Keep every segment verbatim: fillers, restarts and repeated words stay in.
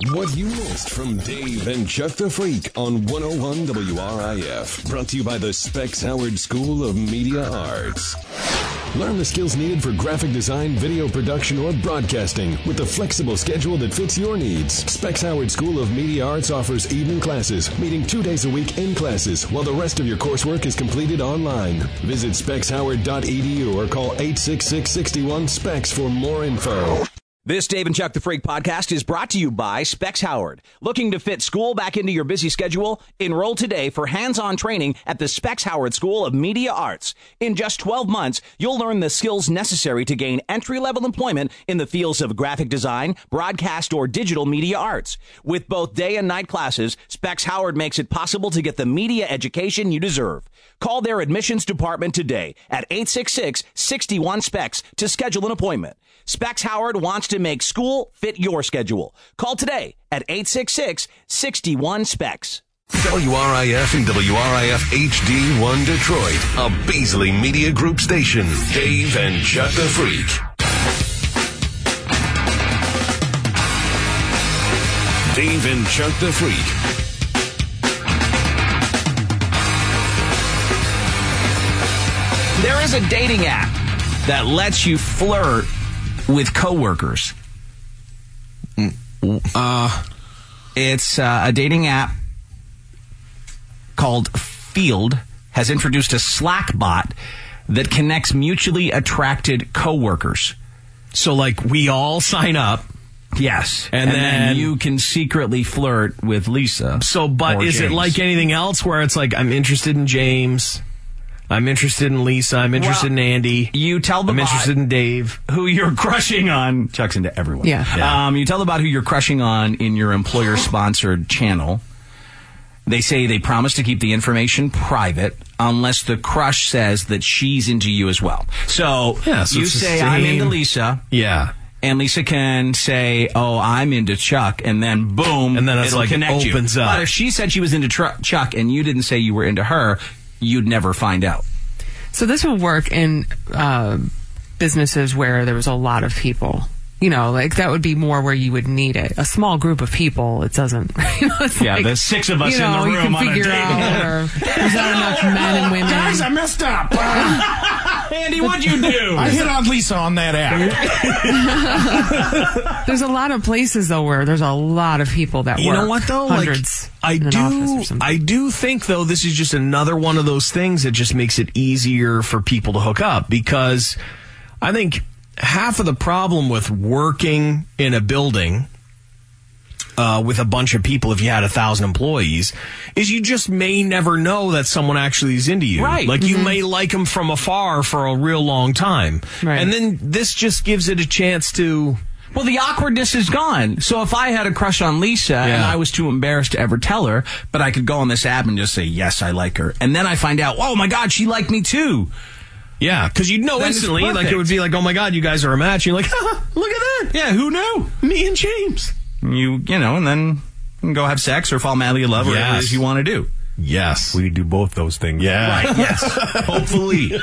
What you missed from Dave and Chuck the Freak on one oh one W R I F. Brought to you by the Specs Howard School of Media Arts. Learn the skills needed for graphic design, video production, or broadcasting with the flexible schedule that fits your needs. Specs Howard School of Media Arts offers evening classes, meeting two days a week in classes, while the rest of your coursework is completed online. Visit specs howard dot e d u or call eight six six, six one, SPECS for more info. This Dave and Chuck the Freak podcast is brought to you by Specs Howard. Looking to fit school back into your busy schedule? Enroll today for hands-on training at the Specs Howard School of Media Arts. In just twelve months, you'll learn the skills necessary to gain entry-level employment in the fields of graphic design, broadcast, or digital media arts. With both day and night classes, Specs Howard makes it possible to get the media education you deserve. Call their admissions department today at eight six six, six one, SPECS to schedule an appointment. Specs Howard wants to make school fit your schedule. Call today at eight six six, six one, SPECS. W R I F and W R I F H D one Detroit, a Beasley Media Group station. Dave and Chuck the Freak. Dave and Chuck the Freak. There is a dating app that lets you flirt with coworkers. Uh, it's uh, a dating app called Field has introduced a Slack bot that connects mutually attracted coworkers. So, like, we all sign up. Yes. And, and then, then you can secretly flirt with Lisa. So, but is James. it like anything else where it's like, I'm interested in James, I'm interested in Lisa, I'm interested well, in Andy, you tell the I'm bot interested in Dave, who you're crushing on. Chuck's into everyone. Yeah. yeah. Um, you tell the bot who you're crushing on in your employer-sponsored channel. They say they promise to keep the information private unless the crush says that she's into you as well. So, yeah, so you say, I'm into Lisa. Yeah. And Lisa can say, oh, I'm into Chuck, and then boom, and then it's it'll like connect it opens you. up. But if she said she was into tr- Chuck and you didn't say you were into her, you'd never find out. So this would work in uh, businesses where there was a lot of people. You know, like that would be more where you would need it. A small group of people, it doesn't. You know, it's yeah, like, there's six of us you know, in the you room can on figure a date. out, or there's not enough men and women. Guys, I messed up. Andy, what'd you do? I hit on Lisa on that app. There's a lot of places though where there's a lot of people that you work. know what though? Hundreds. Like, I in an office or do. something. I do think though this is just another one of those things that just makes it easier for people to hook up, because I think half of the problem with working in a building uh, with a bunch of people, if you had a thousand employees, is you just may never know that someone actually is into you. Right. Like Mm-hmm. you may like them from afar for a real long time. Right. And then this just gives it a chance to... Well, the awkwardness is gone. So if I had a crush on Lisa and Yeah. I was too embarrassed to ever tell her, but I could go on this app and just say, yes, I like her. And then I find out, oh my God, she liked me too. Yeah, because you'd know Then it's instantly, like perfect. it would be like, oh my God, you guys are a match. You're like, ah, look at that. Yeah, who knew? Me and James. You, you know, and then you can go have sex or fall madly in love or whatever it Yes. is you want to do. Yes. We do both those things. Yeah. Right, yes. Hopefully.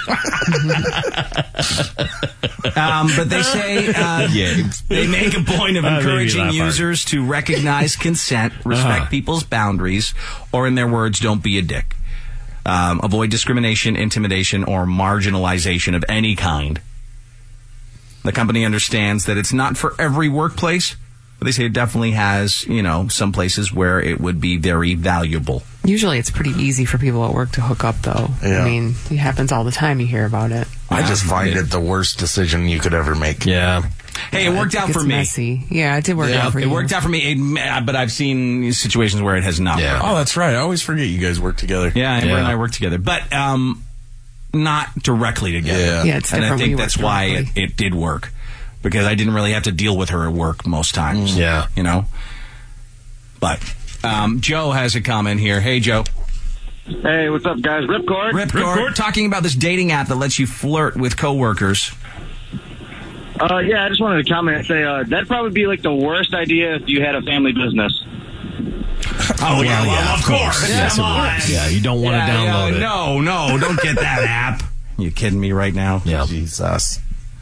um, but they say uh, they make a point of Uh, maybe encouraging that part. users to recognize consent, respect Uh-huh. people's boundaries, or in their words, don't be a dick. Um, avoid discrimination, intimidation, or marginalization of any kind. The company understands that it's not for every workplace, but they say it definitely has, you know, some places where it would be very valuable. Usually it's pretty easy for people at work to hook up, though. Yeah. I mean, it happens all the time. You hear about it. I just find it the worst decision you could ever make. Yeah. Hey, it worked It out gets for me. messy. Yeah, it did work Yeah, out for It you. worked out for me, it, but I've seen situations where it has not Yeah. worked. Oh, that's right. I always forget you guys work together. Yeah, Amber Yeah. and I work together, but um, not directly together. Yeah. Yeah, it's and different I when you think work that's why it, directly. it did work, because I didn't really have to deal with her at work most times. Yeah. You know? But um, Joe has a comment here. Hey, Joe. Hey, what's up, guys? Ripcord. Ripcord. Talking about this dating app that lets you flirt with coworkers. Uh, yeah, I just wanted to comment and say uh, that'd probably be like the worst idea if you had a family business. Oh, yeah, well, of course. Yes, it would. Yeah, you don't want Yeah, to download yeah, it. No, no, don't get that app. You kidding me right now? Yeah. Jesus.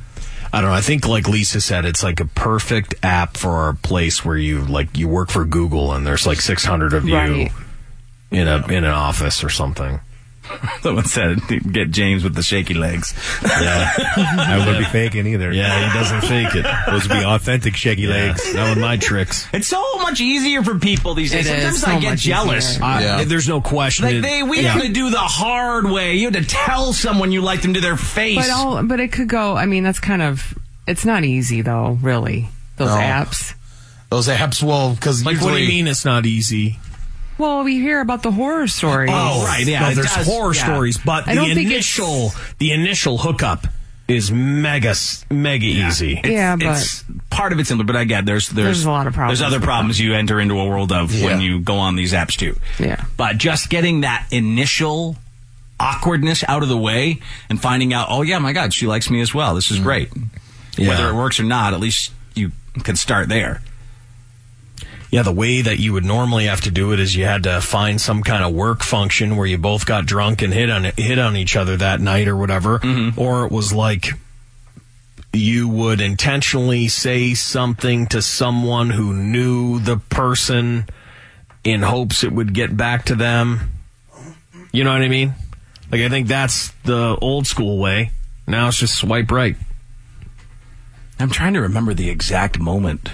I don't know. I think, like Lisa said, it's like a perfect app for a place where you like you work for Google and there's like six hundred of you Right. in a in an office or something. Someone said, get James with the shaky legs. Yeah, I wouldn't be faking either. yeah, he doesn't fake it. Those would be authentic shaky legs. Not with my tricks. It's so much easier for people these days. It is Sometimes so I get much jealous. easier. I, Yeah. There's no question. Like It- they, we yeah. have to do the hard way. You have to tell someone you like them to their face. But all, but it could go. I mean, that's kind of. It's not easy though, really. Those No. apps. Those apps will, because Like, what do you mean it's not easy? Well, we hear about the horror stories. Oh, right, yeah, No, it there's does, horror yeah. stories, but I the don't think initial, the initial hookup is mega, mega easy. It's, Yeah, but- it's, part of it's similar, but I get there's there's, There's a lot of problems There's other with problems you enter into a world of when Yeah. you go on these apps too. Yeah. But just getting that initial awkwardness out of the way and finding out, oh yeah, my God, she likes me as well. This is great. Yeah. Whether it works or not, at least you can start there. Yeah, the way that you would normally have to do it is you had to find some kind of work function where you both got drunk and hit on hit on each other that night or whatever, or it was like you would intentionally say something to someone who knew the person in hopes it would get back to them. You know what I mean? Like, I think that's the old school way. Now it's just swipe right. I'm trying to remember the exact moment.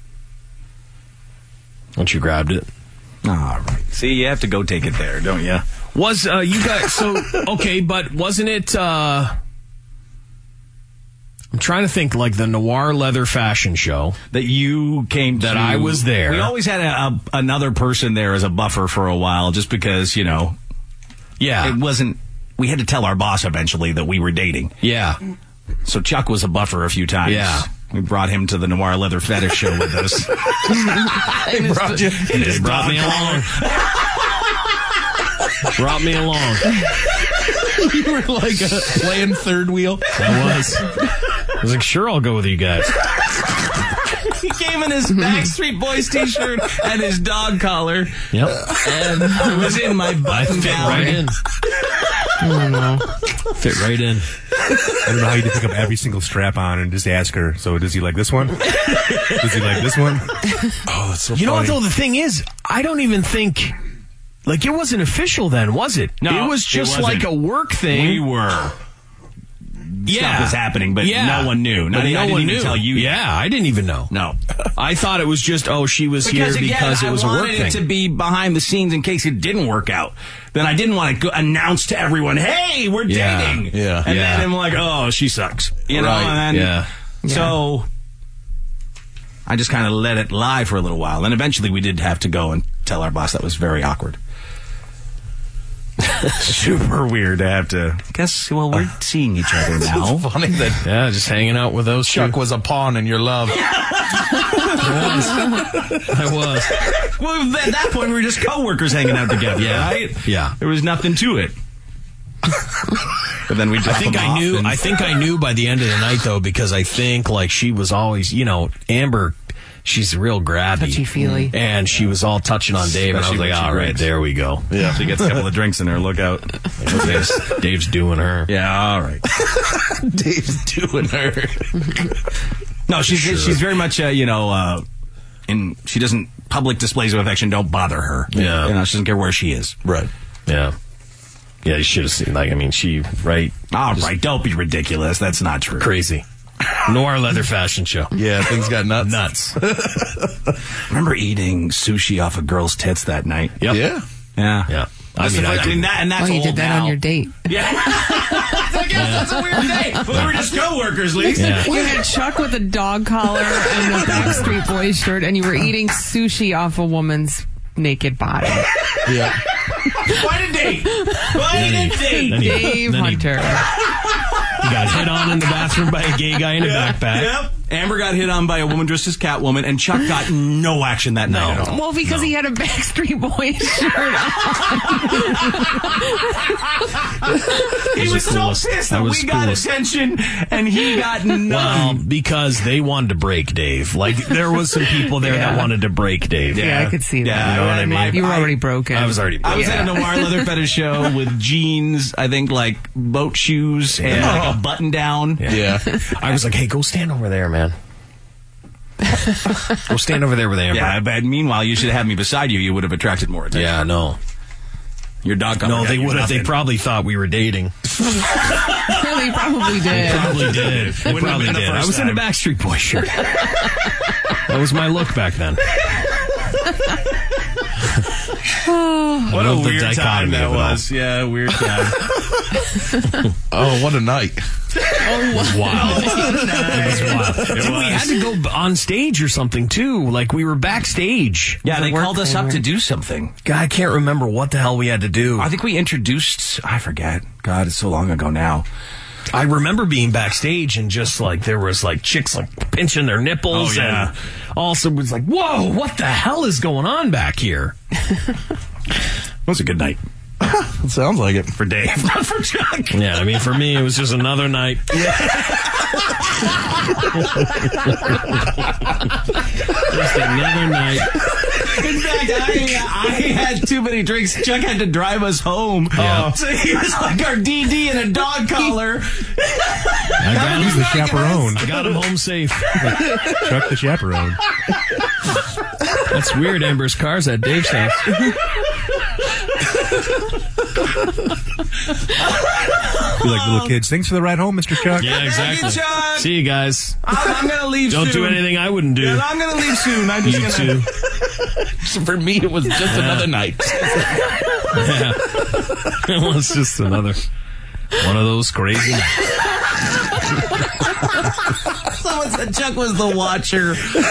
Once you grabbed it. All right. See, you have to go take it there, don't you? Was uh, you guys so okay? But wasn't it? Uh, I'm trying to think, like the Noir Leather Fashion Show. That you came That to. I was there. We always had a, a, another person there as a buffer for a while, just because, you know, Yeah, it wasn't. We had to tell our boss eventually that we were dating. yeah, So Chuck was a buffer a few times. Yeah. We brought him to the Noir Leather Fetish show with us. They brought, you, they brought me along. brought me along. You were like uh, playing third wheel. I was. I was like, sure, I'll go with you guys. He came in his Backstreet Boys t-shirt and his dog collar. Yep, And it was in my I button fit down. right in. Oh, no. Fit right in. I don't know how you can pick up every single strap on and just ask her, so does he like this one? Does he like this one? Oh, that's so You know what, funny. though? The thing is, I don't even think. Like, it wasn't official then, was it? No, it was it just wasn't. like a work thing. We were. yeah. Stuff was happening, but Yeah. no one knew. No, But I no didn't one even knew. tell you. Yeah, I didn't even know. No. I thought it was just, oh, she was Because here again, because it was I a work wanted thing. it to be behind the scenes in case it didn't work out. Then I didn't want to go announce to everyone, "Hey, we're Yeah, dating." yeah. and Yeah. then I'm like, "Oh, she sucks," you know. Right, And then, yeah. So I just kind of let it lie for a little while, and eventually we did have to go and tell our boss. That was very awkward. Super weird to have to. Guess. Well, we're seeing each other now. It's funny that Yeah, just hanging out with those Chuck two. was a pawn in your love. I was. Well, at that point, we were just coworkers hanging out together. Yeah. Right? Yeah. There was nothing to it. But then we. I think I knew. And, I think I knew by the end of the night, though, because I think like she was always, you know, Amber. She's real grabby, Touchy-feely. and she was all touching on Dave, and I was Especially like, when she all right, drinks. there we go. Yeah, she gets a couple of drinks in her. Look out. Dave's, Dave's doing her. Yeah, all right. Dave's doing her. No, she's she's very much uh, you know, uh, in she doesn't public displays of affection don't bother her. Yeah. you know, she doesn't care where she is. Right. Yeah, yeah. You should have seen. Like, I mean, she right. All right, don't be ridiculous. That's not true. Crazy. Noir Leather Fashion Show. Yeah, things got nuts. Nuts. Remember eating sushi off a girl's tits that night? Yep. Yeah. Yeah, Yeah. I That's mean, the I first- I mean, did. that, and that's Oh, you old did that now. on your date. Yeah. I guess that's a weird day. But we were just coworkers, Lisa. Yeah. You had Chuck with a dog collar and a Backstreet Boys shirt, and you were eating sushi off a woman's naked body. Yeah. Quite a date. Quite a date. Then he- Dave then he- Hunter. He got hit on in the bathroom by a gay guy in a backpack. Yep. Amber got hit on by a woman dressed as Catwoman, and Chuck got no action that night at all. Well, because he had a Backstreet Boys shirt on. He was so coolest. pissed That that was we got coolest. attention, and he got none. Well, because they wanted to break Dave. Like, there was some people there that wanted to break Dave. Yeah, I could see that. Yeah, You know what I and mean? my- You were I- already broken. I was already I was yeah. at a Noir Leather Fetish show with jeans, I think, like, boat shoes, and like a button-down. Yeah. I was like, hey, go stand over there, man. Go stand over there with Amber. Yeah, but meanwhile, you should have had me beside you. You would have attracted more attention. Yeah, no. Your dog collar No, got they you would have. They nothing. probably thought we were dating. Really, probably did. Probably did. They Wouldn't have probably been the did. I first was in a time. Backstreet Boys shirt. That was my look back then. What a love the weird time dichotomy that of it all. was. Yeah, weird time. Oh, what a night. It was wild. It was wild. And we had to go on stage or something, too. Like, we were backstage. Yeah, they work called us thing, up right? to do something. God, I can't remember what the hell we had to do. I think we introduced, I forget. God, it's so long ago now. I remember being backstage and just like there was like chicks like pinching their nipples Oh, yeah. and also was like, whoa, what the hell is going on back here? It was a good night. It sounds like it. For Dave, not for Chuck. Yeah, I mean, for me, it was just another night. Just another night. In fact, I, I had too many drinks. Chuck had to drive us home. Yeah. So he was like our D D in a dog collar. I got He's him, the chaperone. I got him home safe. Chuck the chaperone. That's weird. Amber's car's at Dave's house. Be like little kids. Thanks for the ride home, Mister Chuck. Yeah, exactly. Thank you, Chuck. See you guys. I'm, I'm going to leave Don't soon. do anything I wouldn't do. Yeah, I'm going to leave soon. I'm just You going too. So for me, it was just another night. Yeah. It was just another one of those crazy nights. Someone said Chuck was the watcher.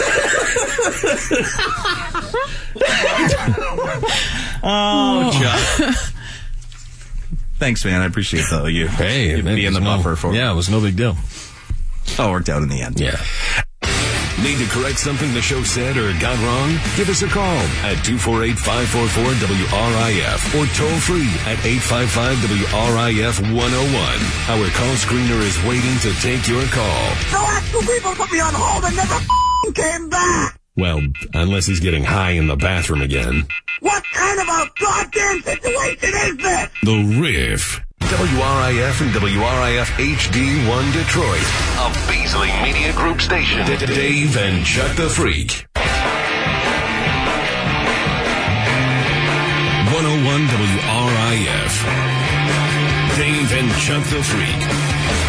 Oh, Chuck. Thanks, man. I appreciate that. You, Hey, you being the no, buffer for Yeah, it was no big deal. Oh, it worked out in the end. Yeah. Need to correct something the show said or got wrong? Give us a call at two four eight, five four four, W R I F or toll free at eight five five, W R I F one oh one. Our call screener is waiting to take your call. The last two people put me on hold and never f***ing came back. Well, unless he's getting high in the bathroom again. What kind of a goddamn situation is this? The Riff. W R I F and W R I F H D one Detroit. A Beasley Media Group station. D- Dave and Chuck the Freak. one oh one W R I F. Dave and Chuck the Freak.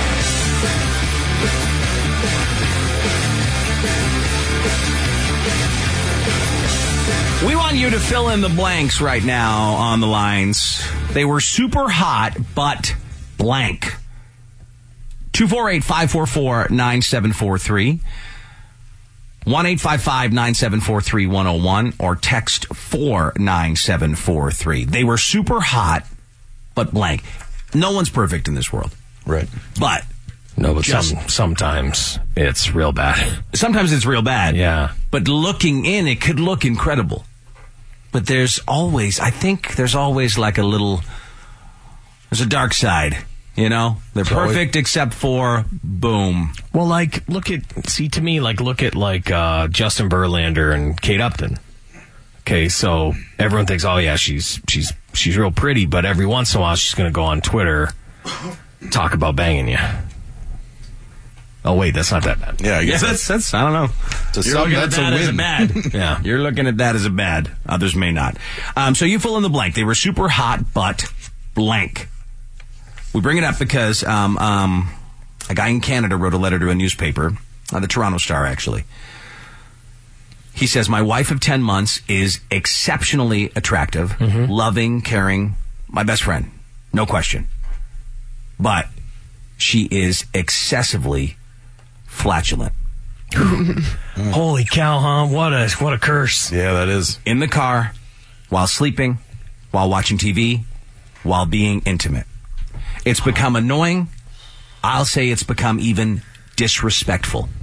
We want you to fill in the blanks right now on the lines. They were super hot, but blank. two four eight, five four four, nine seven four three. one eight five five, nine seven four three, one oh one or text four nine seven four three. They were super hot, but blank. No one's perfect in this world. Right. But No, but Just- some, sometimes it's real bad. sometimes it's real bad. Yeah. But looking in, it could look incredible. But there's always, I think there's always like a little, there's a dark side, you know? They're perfect except for boom. Well, like, look at, see, to me, like, look at, like, uh, Justin Verlander and Kate Upton. Okay, so everyone thinks, oh, yeah, she's, she's, she's real pretty, but every once in a while she's going to go on Twitter, talk about banging you. Oh, wait, that's not that bad. Yeah, I Yeah, guess that's, that's, I don't know. To You're some, looking at that's a that as a win. bad. Yeah. You're looking at that as a bad. Others may not. Um, so you fill in the blank. They were super hot, but blank. We bring it up because um, um, a guy in Canada wrote a letter to a newspaper, uh, the Toronto Star, actually. He says, my wife of ten months is exceptionally attractive, Mm-hmm. loving, caring, my best friend. No question. But she is excessively flatulent. Holy cow, huh? What a, what a curse. Yeah, that is. In the car, while sleeping, while watching T V, while being intimate. It's become annoying. I'll say it's become even disrespectful.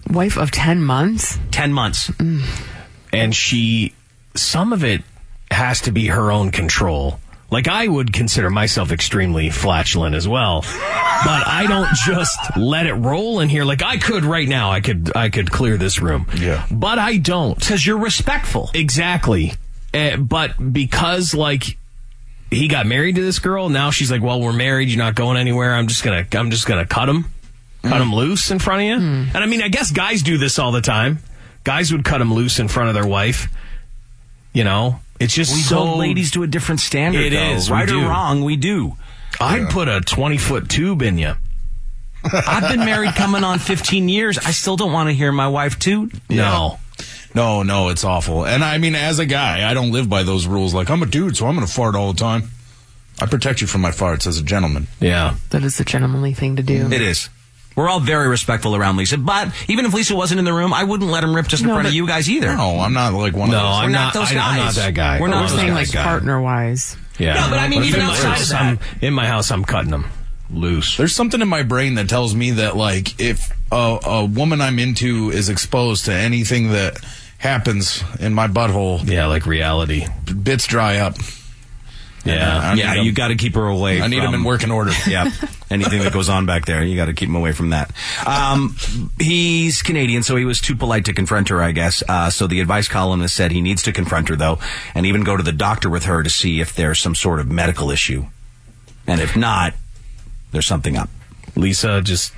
Wife of ten months? ten months. Mm. And she, some of it has to be her own control. Like, I would consider myself extremely flatulent as well, but I don't just let it roll in here. Like, I could right now, I could, I could clear this room. Yeah. But I don't. Because you're respectful. Exactly. Uh, but because, like, he got married to this girl, now she's like, well, we're married, you're not going anywhere, I'm just gonna, I'm just gonna cut him. Cut mm. him loose in front of you. Mm. And I mean, I guess guys do this all the time. Guys would cut him loose in front of their wife. You know? It's just we so... hold ladies to a different standard, It though. is. Right we or do. wrong, we do. I'd Yeah. put a twenty-foot tube in you. I've been married coming on fifteen years. I still don't want to hear my wife toot. No. No, no, it's awful. And I mean, as a guy, I don't live by those rules. Like, I'm a dude, so I'm going to fart all the time. I protect you from my farts as a gentleman. Yeah. That is the gentlemanly thing to do. It is. We're all very respectful around Lisa, but even if Lisa wasn't in the room, I wouldn't let him rip just in No, front of but- you guys either. No, I'm not like one No, of those. I'm We're not, not those I, I'm not guys. that guy. We're We're not not those saying guys, like guy. partner-wise. Yeah. No, but I mean, If even in my outside house, of that. I'm, in my house, I'm cutting them loose. There's something in my brain that tells me that, like, if a, a woman I'm into is exposed to anything that happens in my butthole, Yeah, like reality. bits dry up. Yeah. I Yeah, need 'em- you got to keep her away. I need from, them in working order. Yeah, anything that goes on back there, you got to keep him away from that. Um, he's Canadian, so he was too polite to confront her, I guess. Uh, so the advice columnist said he needs to confront her, though, and even go to the doctor with her to see if there's some sort of medical issue. And if not, there's something up. Lisa just...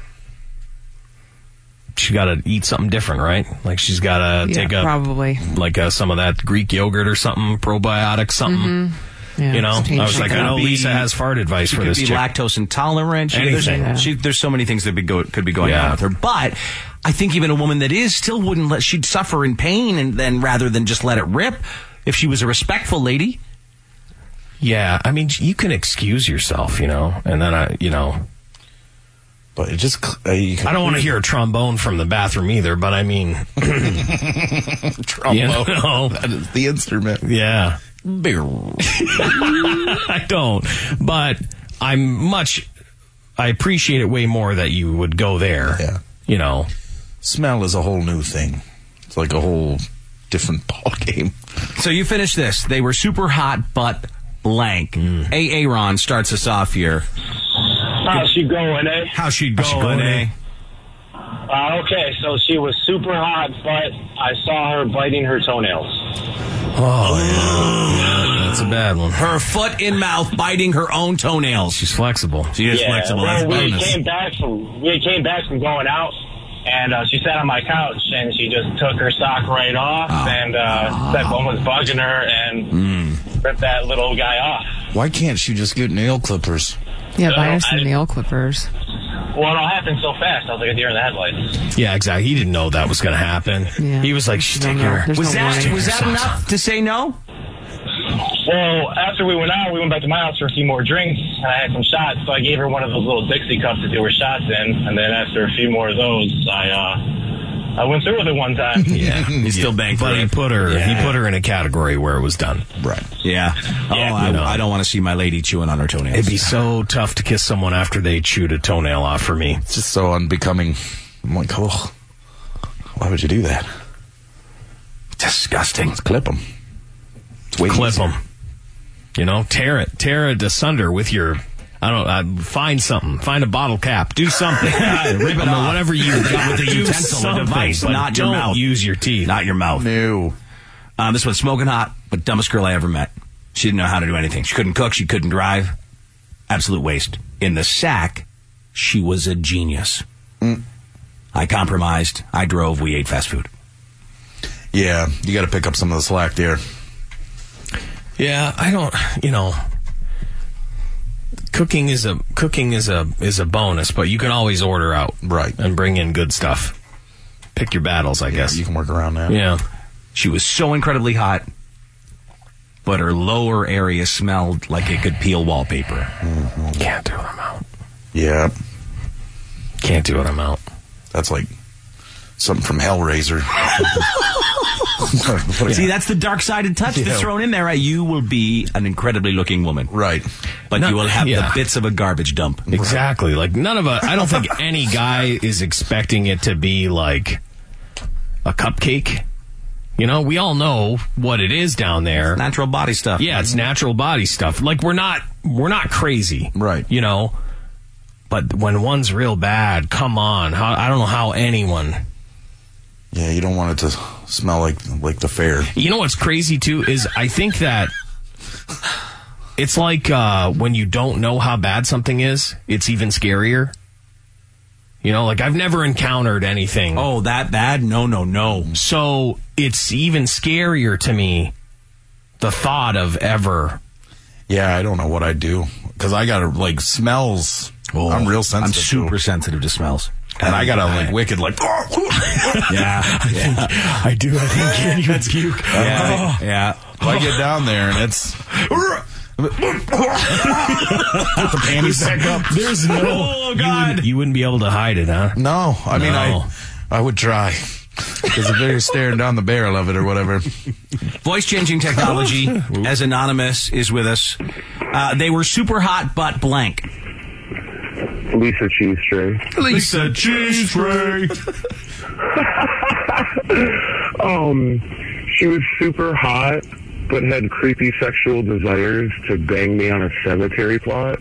She got to eat something different, right? Like, she's got to Yeah, take a... probably. Like uh, some of that Greek yogurt or something, probiotic something. Mm-hmm. Yeah, You know, just change I was like, something I know up. Be- Lisa has fart advice She for could this be chick. lactose intolerant. She, there's, Anything. Yeah. she, there's so many things that be go, could be going Yeah. on with her. But I think even a woman that is still wouldn't let, she'd suffer in pain and then rather than just let it rip if she was a respectful lady. Yeah, I mean, you can excuse yourself, you know, and then I, you know, But it just... Uh, you can, I don't want to hear a trombone from the bathroom either, but I mean, trombone. you know, That is the instrument. yeah, I don't, but I'm much, I appreciate it way more that you would go there, Yeah. you know. Smell is a whole new thing. It's like a whole different ball game. So you finish this. They were super hot, but blank. Mm. A. Aaron starts us off here. How's she going, eh? How's she How's she going, going, eh? eh? Uh, okay, so she was super hot, but I saw her biting her toenails. Oh, yeah. That's a bad one. Her foot in mouth, biting her own toenails. She's flexible. She is yeah, flexible. well, That's we bonus. came back from we came back from going out, and uh, she sat on my couch, and she just took her sock right off, Oh. and uh, that one was bugging her, and Mm. ripped that little guy off. Why can't she just get nail clippers? Yeah, buy No, her some I- nail clippers. Well, it all happened so fast. I was like a deer in the headlights. Yeah, exactly. He didn't know that was going to happen. Yeah. He was like, she's Don't taking know. her. There's Was no that warning. was that enough to say no? Well, after we went out, we went back to my house for a few more drinks, and I had some shots, so I gave her one of those little Dixie cups to do her shots in, and then after a few more of those, I uh, I went through with it one time. Yeah, He's still banged but through he it. put her. Yeah. He put her in a category where it was done. Right. Yeah. Oh, I, you know. I don't want to see my lady chewing on her toenails. It'd be so tough to kiss someone after they chewed a toenail off for me. It's just so unbecoming. I'm like, oh, why would you do that? disgusting. Let's clip them. Clip them. You know, tear it, tear it asunder with your. I don't. Uh, find something. Find a bottle cap. Do something. Rip it I mean, off. whatever you With a do utensil, a something, device, but not your don't mouth. use your teeth. Not your mouth. No. Um, this one's smoking hot, but dumbest girl I ever met. She didn't know how to do anything. She couldn't cook. She couldn't drive. Absolute waste. In the sack, she was a genius. Mm. I compromised. I drove. We ate fast food. Yeah, you got to pick up some of the slack there. Yeah, I don't. You know, cooking is a cooking is a is a bonus, but you can always order out, Right. and bring in good stuff. Pick your battles, I guess. You can work around that. Yeah. She was so incredibly hot, but her lower area smelled like it could peel wallpaper. Mm-hmm. Can't do it. I'm out. Yeah. Can't do it. I'm out. That's like something from Hellraiser. See, that's the dark-sided touch Yeah. that's thrown in there. Right? You will be an incredibly looking woman, Right. but No, you will have yeah. the bits of a garbage dump. Exactly. Like none of a. I don't think any guy is expecting it to be like a cupcake. You know, we all know what it is down there. Natural body stuff. Yeah, it's natural body stuff. Like, we're not we're not crazy. Right. You know? But when one's real bad, come on. How, I don't know how anyone... Yeah, you don't want it to smell like like the fair. You know what's crazy, too, is I think that it's like uh, when you don't know how bad something is, it's even scarier. You know, like, I've never encountered anything. Oh, that bad? No, no, no. So it's even scarier to me, the thought of ever. Yeah, I don't know what I'd do. Because I got to, like, smells. Oh, I'm real sensitive. I'm super to. sensitive to smells. And I got to, like, wicked, like... yeah, yeah. I do. I think you would puke. Yeah, oh. yeah. If I get down there and it's... Put the panties back up. There's no... Oh, God. You wouldn't, you wouldn't be able to hide it, huh? No. I mean, no. I I would try. Because if they're staring down the barrel of it or whatever. Voice-changing technology, as Anonymous is with us. Uh, they were super hot, but blank. Lisa Cheese Tray. Lisa Cheese Tray. um, she was super hot, but had creepy sexual desires to bang me on a cemetery plot.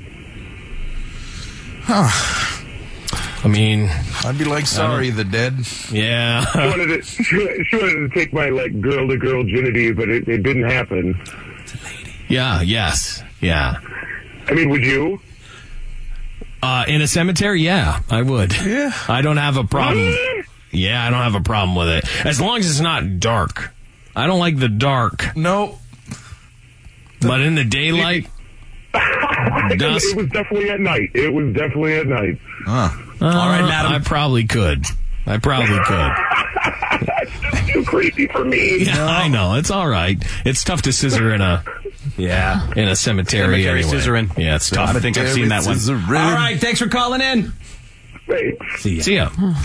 Huh. I mean, I'd be like, sorry, the dead. Yeah. she, wanted to, she, she wanted to take my, like, girl-to-girl virginity, but it, it didn't happen. It's a lady. Yeah, yes, yeah. I mean, would you? Uh, in a cemetery, yeah, I would. Yeah. I don't have a problem. Yeah, I don't have a problem with it. As long as it's not dark. I don't like the dark. No. But in the daylight, dusk. It was definitely at night. It was definitely at night. Huh. Uh, All right, madam. I probably could. I probably could. That's just too creepy for me. Yeah, I know. It's all right. It's tough to scissor in a yeah in a cemetery, cemetery anyway. scissoring. Yeah, it's tough. I think I've seen that one. All right, thanks for calling in. Thanks. See ya. See ya.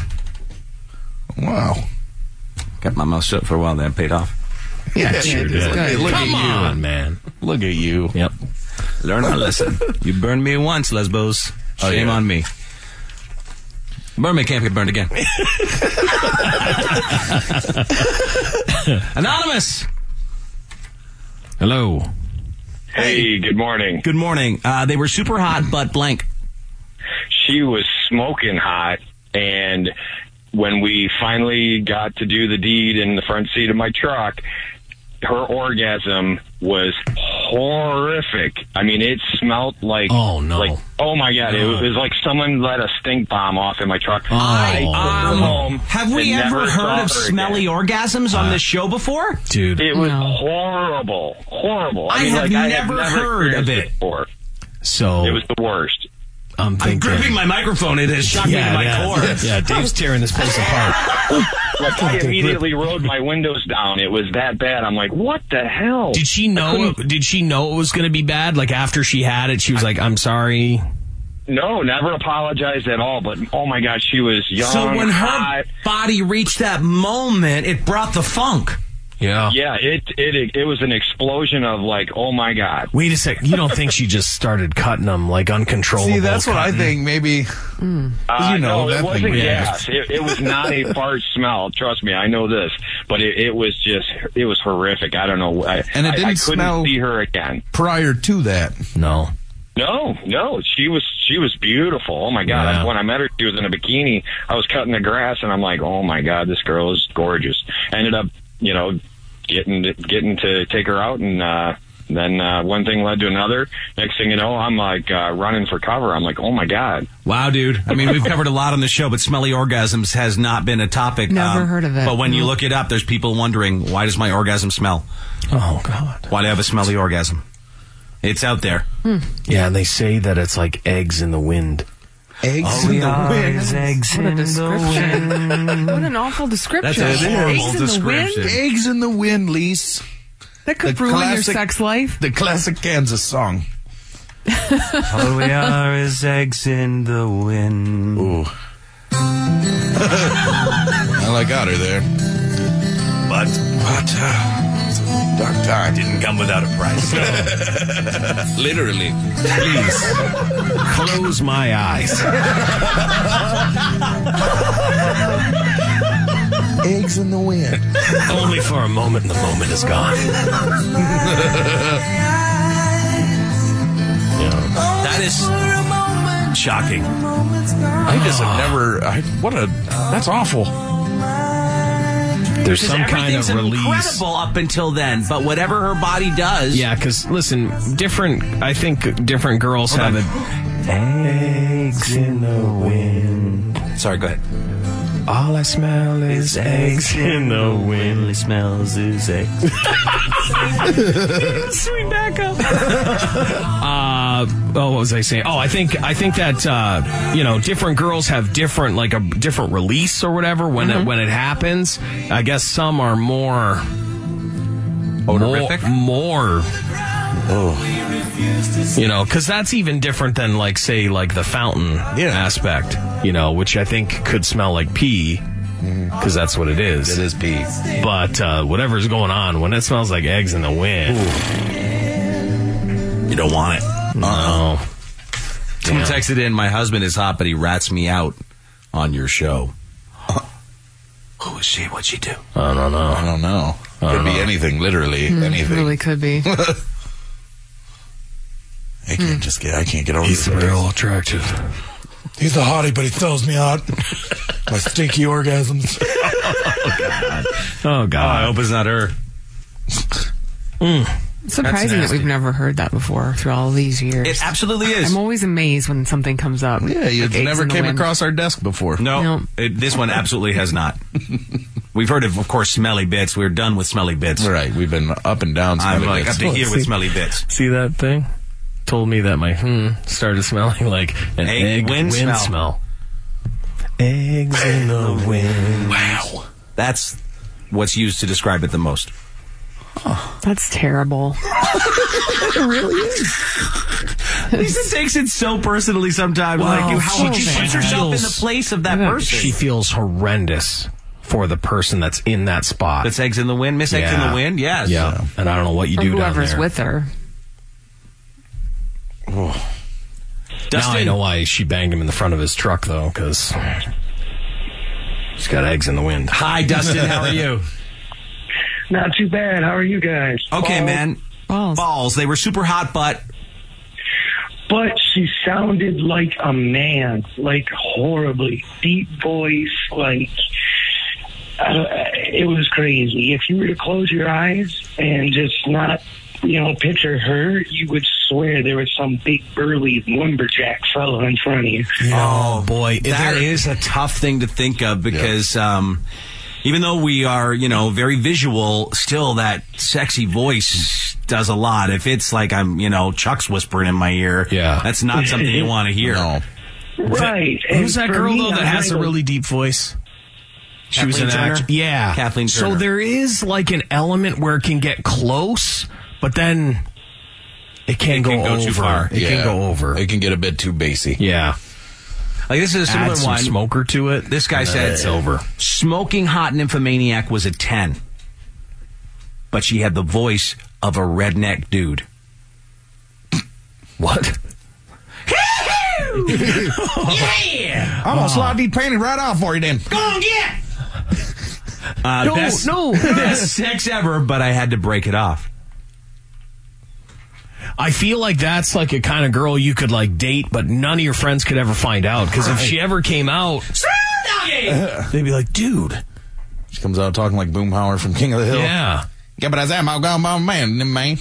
Wow. Kept my mouth shut for a while. Then paid off. Yeah, it sure did. Hey, look Come at you. on, man. Look at you. Yep. Learn our lesson. You burned me once, Lesbos. Oh, Shame yeah. on me. Burn me can't get burned again. Anonymous. Hello. Hey, good morning. Good morning. Uh, they were super hot, but blank. She was smoking hot, and when we finally got to do the deed in the front seat of my truck, her orgasm was horrific. I mean, it smelled like, oh no, like, oh my God, it was, it was like someone let a stink bomb off in my truck. Oh. I took her Um, home. Have we and ever never saw heard of her smelly again. orgasms on this show before? dude? It was No. horrible, horrible. I mean, have like, I never had never heard of experienced it. before. So It was the worst. I'm I'm thinking. gripping my microphone. It has shocked me to my yeah, core. yeah, yeah, Dave's tearing this place apart. Like, I immediately rolled my windows down. It was that bad. I'm like, what the hell? Did she I know? couldn't- Did she know it was going to be bad? Like after she had it, she was like, "I'm sorry." No, never apologized at all. But oh my God, she was young. So when her hot. body reached that moment, it brought the funk. Yeah. Yeah, it it it was an explosion of like, oh my God. Wait a sec. You don't think she just started cutting them like uncontrollable? See, that's what I cutting? think. Maybe, Uh, you know, no, that it wasn't thing- gas. It, it was not a fart smell. Trust me, I know this. But it, it was just, it was horrific. I don't know. I, And it I- didn't I couldn't smell- see her again. prior to that. No. No, no, she was she was beautiful. Oh my God! Yeah. When I met her, she was in a bikini. I was cutting the grass, and I'm like, oh my God, this girl is gorgeous. I ended up, you know, getting to, getting to take her out, and uh, then uh, one thing led to another. Next thing you know, I'm like uh, running for cover. I'm like, oh my God. Wow, dude. I mean, we've covered a lot on the show, but smelly orgasms has not been a topic. Never heard of it. But when you look it up, there's people wondering, why does my orgasm smell? Oh God. Why do I have a smelly orgasm? It's out there. Yeah, and they say that it's like eggs in the wind. Eggs in the wind. eggs What a description. What an awful description. That's a horrible Eggs in the description. wind? Eggs in the wind, Lise. That could The ruin your classic- sex life. The classic Kansas song. All we are is eggs in the wind. Ooh. Well, I got her there. But, but, uh, it's a dark time. Didn't come without a price. Literally. Please close my eyes. Eggs in the wind. Only for a moment, and the moment is gone. Yeah. That is shocking. I just have never. I, what a. That's awful. There's some kind Everything's of release. incredible up until then, but whatever her body does. Yeah, because listen, different. I think different girls have it. Eggs in the wind. Sorry, go ahead. All I smell is eggs in the wind. All he smells is eggs. Swing back up. uh, oh, what was I saying? Oh, I think I think that uh, you know, different girls have different, like a different release or whatever when Mm-hmm. it when it happens. I guess some are more Odorific? more. more Oh. You know, because that's even different than, like, say, like the fountain Yeah. aspect, you know, which I think could smell like pee, because that's what it is. It is pee. But uh, whatever's going on, when it smells like eggs in the wind, You don't want it. no. Someone Yeah. texted in, my husband is hot, but he rats me out on your show. Who is she? What'd she do? I don't know. I don't know. I Could don't be know. anything, literally Mm, anything. really could be. I can't just get. I can't get over He's this. real attractive. He's a hottie, but he throws me out. My stinky orgasms. Oh, I God. hope it's not her. Mm. It's surprising that nasty. we've never heard that before through all these years. It absolutely is. I'm always amazed when something comes up. Yeah, you Like eggs never in the came wind. across our desk before. No, No. It, this one absolutely has not. We've heard of, of course, smelly bits. We're done with smelly bits. Right, we've been up and down. I'm smelly like bits. up to here with smelly bits. See that thing? Told me that my hmm started smelling like an Egg egg, wind wind, smell. smell. Eggs in the wind. Wow. That's what's used to describe it the most. That's terrible. It really is. Lisa takes it so personally sometimes. Well, like, you, how would you she put yourself in the feels- place of that Yeah, person? She feels horrendous for the person that's in that spot. That's eggs in the wind. Miss Eggs in Yeah. the wind? Yes. Yeah. And I don't know what you Or do down whoever's there. with her. Now Dustin. I know why she banged him in the front of his truck, though, because she's got eggs in the wind. Hi, Dustin. How are you? Not too bad. How are you guys? Okay, Balls. man. Balls. Balls. They were super hot, but But she sounded like a man, like horribly deep voice, like uh, it was crazy. If you were to close your eyes and just not, you know, picture her, you would swear there was some big burly lumberjack fellow in front of you. oh boy, that there- is a tough thing to think of because um, even though we are, you know, very visual, still that sexy voice does a lot. If it's like I'm, you know, Chuck's whispering in my ear, Yeah. that's not something you want to hear. No. Right. Who's And that for girl, me, though, that I has a don't- really deep voice? She was an Kathleen actor. Turner? Yeah. Kathleen So Turner. there is like an element where it can get close, but then it can It go can go over. too far. It Yeah. can go over. It can get a bit too bassy. Yeah. Like this is a similar Add some one. smoker to it. This guy and then said it's over. Smoking hot nymphomaniac was a ten, but she had the voice of a redneck dude. What? Yeah! I'm gonna slide these panties right off for you, then. Go on, get! Uh, No, best, no. best sex ever, but I had to break it off. I feel like that's like a kind of girl you could like date, but none of your friends could ever find out. Because if she ever came out, they'd be like, dude. She comes out talking like Boomhauer from King of the Hill. Yeah. Yeah, but I'm going by man, man.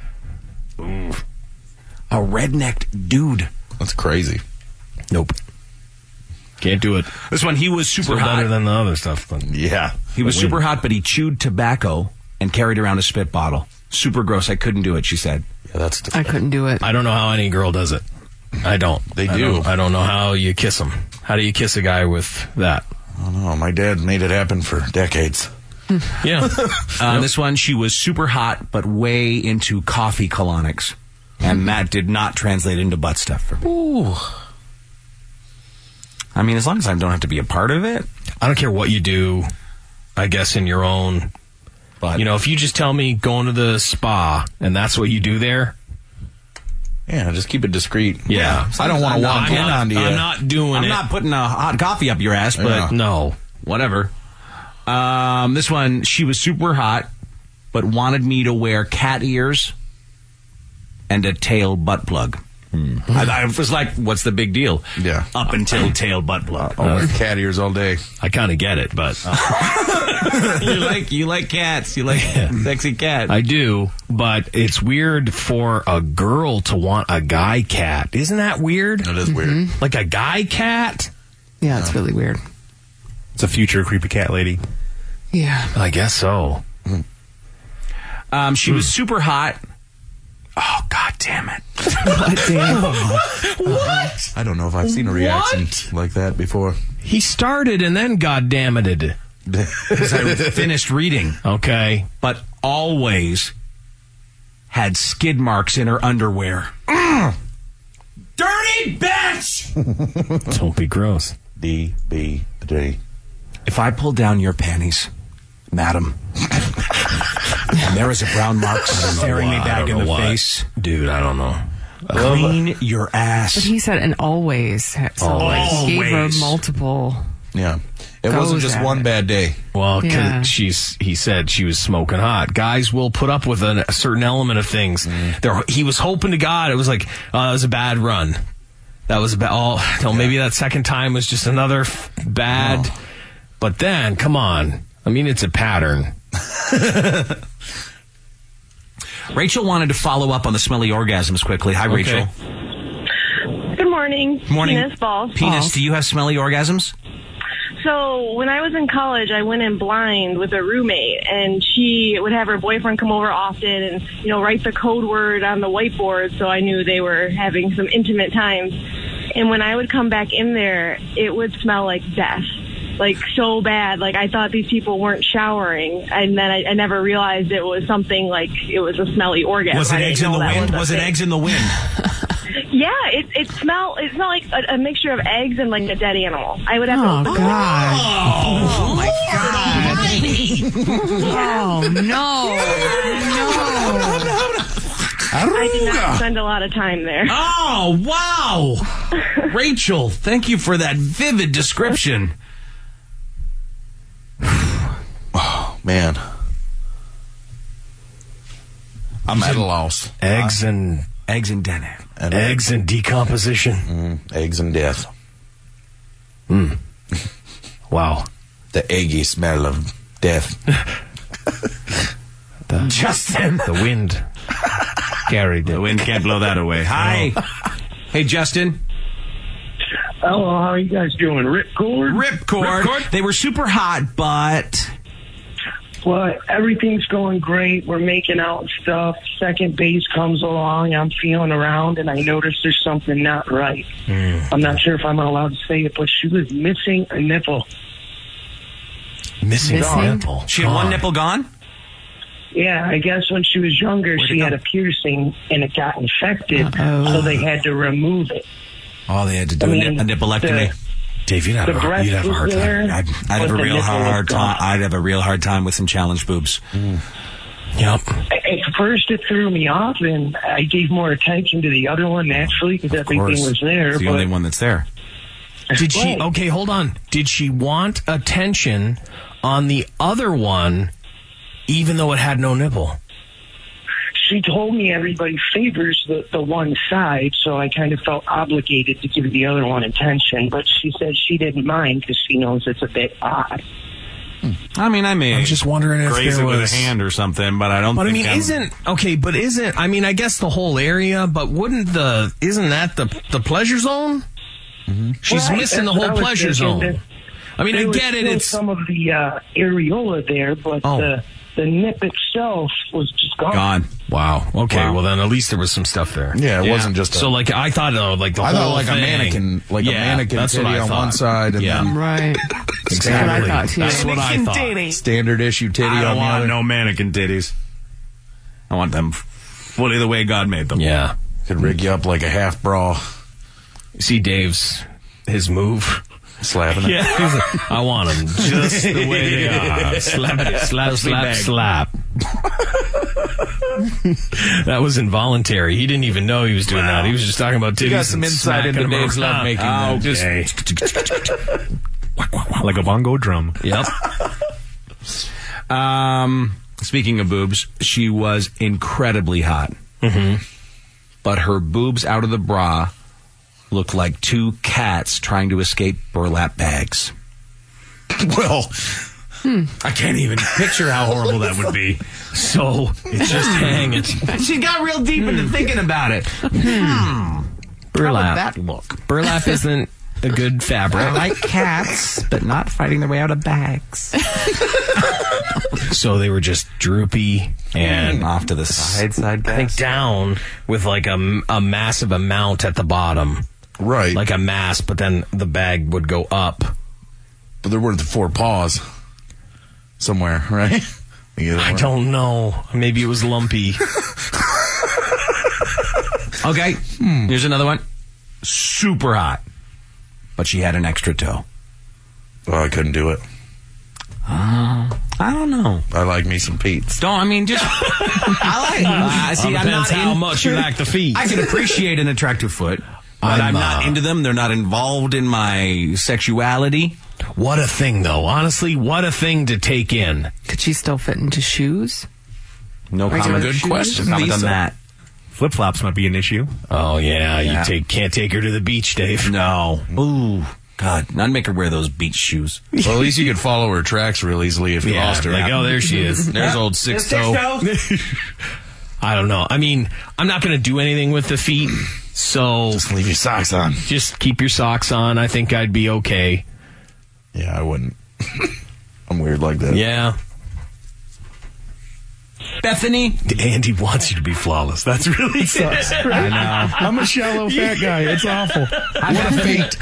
A redneck dude. That's crazy. Nope. Can't do it. This one, he was super Still hot. better than the other stuff. But Yeah. He was But super when- hot, but he chewed tobacco and carried around a spit bottle. Super gross. I couldn't do it, she said. Yeah, that's. I couldn't do it. I don't know how any girl does it. I don't. They I do. don't, I don't know how you kiss them. How do you kiss a guy with that? I don't know. My dad made it happen for decades. Yeah. Uh, This one, she was super hot, but way into coffee colonics. And that did not translate into butt stuff for me. Ooh. I mean, as long as I don't have to be a part of it. I don't care what you do, I guess, in your own. But You know, if you just tell me going to the spa and that's what you do there. Yeah, just keep it discreet. Yeah. I don't want I'm to not- walk I'm in not- onto you. I'm not doing I'm it. not putting a hot coffee up your ass, but Yeah. No. whatever. Um, this one, she was super hot, but wanted me to wear cat ears and a tail butt plug. Hmm. I, I was like, what's the big deal? Yeah. Up until tail butt plug. I'll wear cat ears all day. I kind of get it, but uh. you like you like cats. You like sexy cats. I do, but it's weird for a girl to want a guy cat. Isn't that weird? It is weird. Mm-hmm. Like a guy cat? Yeah, it's really weird. It's a future creepy cat lady. Yeah. I guess so. Mm. Um, she mm. was super hot. Oh, God damn it. God damn. What? I don't know if I've seen a reaction what? like that before. He started and then God damn it. Because I finished reading. Okay. But always had skid marks in her underwear. Mm. Dirty bitch! Don't be gross. D B D. If I pull down your panties, madam, and there is a brown mark staring me back in the what. face. Dude, I don't know. Clean your ass. But he said, and always. So always. Like, gave her multiple. Yeah. It wasn't just one it. bad day. Well, cause Yeah. she's, he said she was smoking hot. Guys will put up with a, a certain element of things. Mm. There, he was hoping to God. It was like, uh, it was a bad run. That was about all. Oh, no, maybe that second time was just another f- bad. Oh. But then, come on. I mean, it's a pattern. Rachel wanted to follow up on the smelly orgasms quickly. Hi, Rachel. Okay. Good morning. Morning. Penis balls. Penis, balls. Do you have smelly orgasms? So when I was in college, I went in blind with a roommate, and she would have her boyfriend come over often and, you know, write the code word on the whiteboard so I knew they were having some intimate times. And when I would come back in there, it would smell like death. Like, so bad. Like, I thought these people weren't showering, and then I, I never realized it was something like it was a smelly orgasm. Was it I eggs in the wind? Was, was it eggs in the wind? Yeah, it it smelled it smelled like a, a mixture of eggs and like a dead animal. I would have oh, to open God. Oh, oh my God. Oh, no. No. I did not spend a lot of time there. Oh, wow. Rachel, thank you for that vivid description. Oh, man. I'm at a loss. Eggs and... Eggs and death. And eggs and decomposition. Mm, eggs and death. Mm. Wow. The eggy smell of death. the, Justin. The wind carried it. The wind can't blow that away. Hi. Hey, Justin. Hello, how are you guys doing? Ripcord? Ripcord. Ripcord. They were super hot, but... Well, everything's going great. We're making out and stuff. Second base comes along. I'm feeling around, and I notice there's something not right. Mm. I'm not sure if I'm allowed to say it, but she was missing a nipple. Missing, missing? a nipple? She had one nipple gone? Yeah, I guess when she was younger, Where'd she had a piercing, and it got infected, Uh-oh. so they had to remove it. Oh, they had to do I mean, a nippleectomy. The, Dave, you'd have, a, you'd have a hard there, time. I'd, I'd have a real hard time. I'd have a real hard time with some challenge boobs. Mm. Yep. At first, it threw me off, and I gave more attention to the other one naturally because everything was there. It's the but only one that's there. Did she? Okay, hold on. Did she want attention on the other one, even though it had no nipple? She told me everybody favors the, the one side, so I kind of felt obligated to give the other one attention. But she said she didn't mind because she knows it's a bit odd. Hmm. I mean, I may. I'm just wondering if graze there it was with a hand or something, but I don't. But think I mean, I'm... isn't okay? But isn't I mean, I guess the whole area. But wouldn't the isn't that the the pleasure zone? Mm-hmm. She's right, missing the whole pleasure zone. That, I mean, I get it. It's some of the uh, areola there, but oh. the the nip itself was just gone. Gone. Wow. Okay. Wow. Well, then at least there was some stuff there. Yeah, it yeah. wasn't just. A, so, like, I thought, uh, like the I whole thought like thing. a mannequin, like yeah, a mannequin that's titty what I on thought. one side, and yeah. then right. Exactly. That's what I thought, That's what I thought. Standard issue titty I don't on the want other. no mannequin titties. I want them fully the way God made them. Yeah, could rig you up like a half bra. See Dave's his move. Slapping it. Yeah, he's like, I want them just the way they are. Slap, slap, slap, slap. That was involuntary. He didn't even know he was doing wow. that. He was just talking about titties. You got some insight into Dave's lovemaking. Oh, okay. Just like a bongo drum. Yep. Um, speaking of boobs, she was incredibly hot. Mm-hmm. But her boobs out of the bra looked like two cats trying to escape burlap bags. Well, hmm. I can't even picture how horrible that would be. So it's just hanging. She got real deep into thinking about it. Hmm. Burlap. How would that look? Burlap isn't a good fabric. I like cats, but not fighting their way out of bags. So they were just droopy and off to the side, side I think down with like a, a massive amount at the bottom. Right. Like a mass, but then the bag would go up. But there were the four paws somewhere, right? I don't know. Maybe it was lumpy. Okay, hmm. Here's another one. Super hot. But she had an extra toe. Oh, I couldn't do it. Uh, I don't know. I like me some Pete's. Don't, I mean, just... I like... Uh, see, All I'm not how in, much you like the feet. I can appreciate an attractive foot, but I'm, I'm not uh, into them. They're not involved in my sexuality. What a thing, though. Honestly, what a thing to take in. Could she still fit into shoes? No comment. Good shoes? question. Comment on that. Flip-flops might be an issue. Oh, yeah. Yeah. You take, can't take her to the beach, Dave. No. Ooh. God, not make her wear those beach shoes. Well, at least you could follow her tracks real easily if you yeah, lost her. Like, oh, there she is. There's old six toe. I don't know. I mean, I'm not going to do anything with the feet, so... Just leave your socks on. Just keep your socks on. I think I'd be okay. Yeah, I wouldn't. I'm weird like that. Yeah. Bethany? Andy wants you to be flawless. That's really sucks. I know. I'm a shallow fat guy. It's awful. What a fate.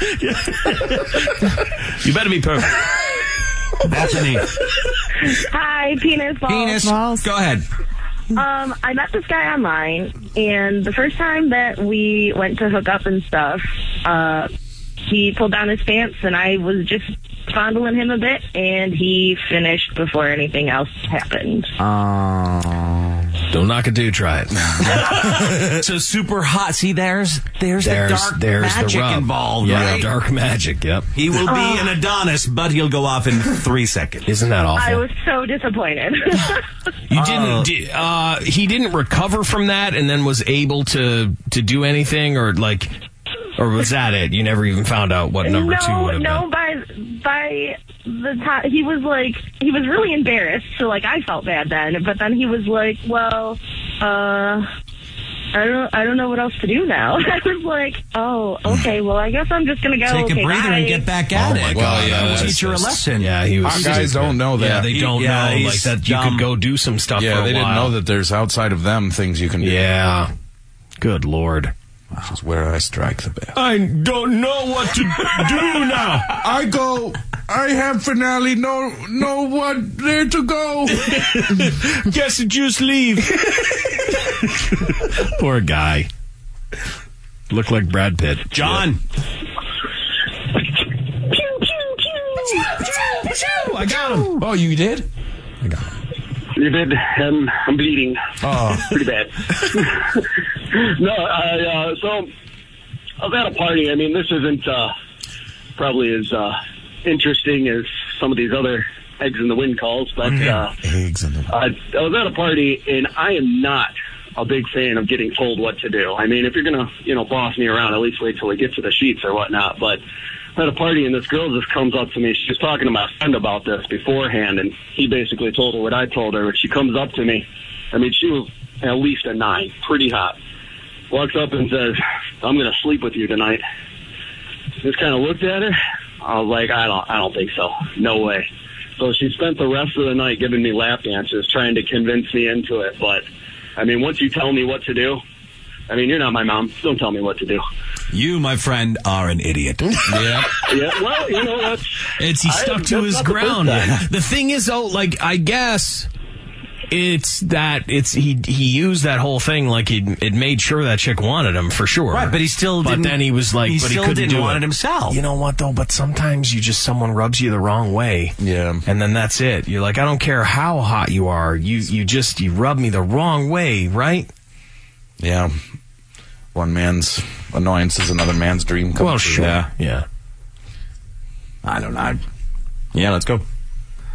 You better be perfect. Bethany. Hi, penis balls. Penis. Balls. Go ahead. Um, I met this guy online, and the first time that we went to hook up and stuff, uh, he pulled down his pants, and I was just fondling him a bit, and he finished before anything else happened. Oh. Don't knock it, do try it. So super hot. See, there's there's, there's the dark there's magic the rub. involved, yeah, right? Dark magic, yep. He will be uh, an Adonis, but he'll go off in three seconds. Isn't that awful? I was so disappointed. You didn't. Di- uh, he didn't recover from that, and then was able to to do anything, or like, or was that it? You never even found out what number no, two would have no, been. by by the time he was like, he was really embarrassed. So like, I felt bad then, but then he was like, well, uh. I don't. I don't know what else to do now. I was like, "Oh, okay. Well, I guess I'm just gonna go take okay, a breather bye. and get back at Oh it." my God, well, yeah, we'll that's teach her a just- lesson. Yeah, he was. Our guys don't know that. Yeah, they He- don't yeah, know like he's that. You dumb. could go do some stuff. Yeah, for a they didn't while. know that there's outside of them things you can do. Yeah. Good Lord. Which is where I strike the best. I don't know what to do now. I go. I have finale. No, no one there to go. Guess you just leave. Poor guy. Look like Brad Pitt. John. I got him. Oh, you did? I got him. You did. Um, I'm bleeding. Oh, pretty bad. no, I, uh, so I was at a party. I mean, this isn't uh, probably as uh, interesting as some of these other eggs in the wind calls, but uh, eggs in the uh, I was at a party, and I am not a big fan of getting told what to do. I mean, if you're gonna, you know, boss me around, at least wait till we get to the sheets or whatnot. But at a party, and this girl just comes up to me. She was talking to my friend about this beforehand, and he basically told her what I told her. But she comes up to me. I mean, she was at least a nine, pretty hot. Walks up and says, "I'm going to sleep with you tonight." Just kind of looked at her. I was like, "I don't, I don't think so. No way." So she spent the rest of the night giving me lap dances, trying to convince me into it. But I mean, once you tell me what to do, I mean, you're not my mom. Don't tell me what to do. You, my friend, are an idiot. Yeah. Yeah, well, you know, that's... It's he I- stuck to that's his not the first ground. time. The thing is, though, like, I guess it's that it's he he used that whole thing like he it made sure that chick wanted him for sure. Right, but he still But didn't- then he was like, he but still he couldn't didn't do want it it himself. You know what though? But sometimes you just someone rubs you the wrong way. Yeah. And then that's it. You're like, I don't care how hot you are. You you just you rub me the wrong way, right? Yeah. One man's annoyance is another man's dream come Well, true. sure. Yeah. Yeah. I don't know. Yeah, let's go.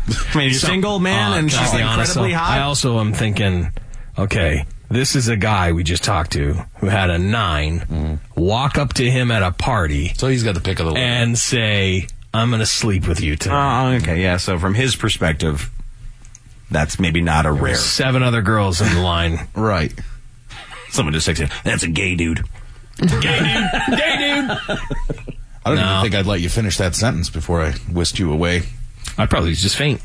I mean, you're So- single, man, uh, and can I she's be honest, incredibly though? hot. I also am thinking, okay, this is a guy we just talked to who had a nine, Mm. walk up to him at a party. So he's got the pick of the litter. And say, I'm going to sleep with you tonight. Oh, okay, yeah. So from his perspective, that's maybe not a rare. Seven other girls in the line. Right. Someone just said, "That's a gay dude." Gay dude. Gay dude. I don't No. even think I'd let you finish that sentence before I whisked you away. I'd probably just faint.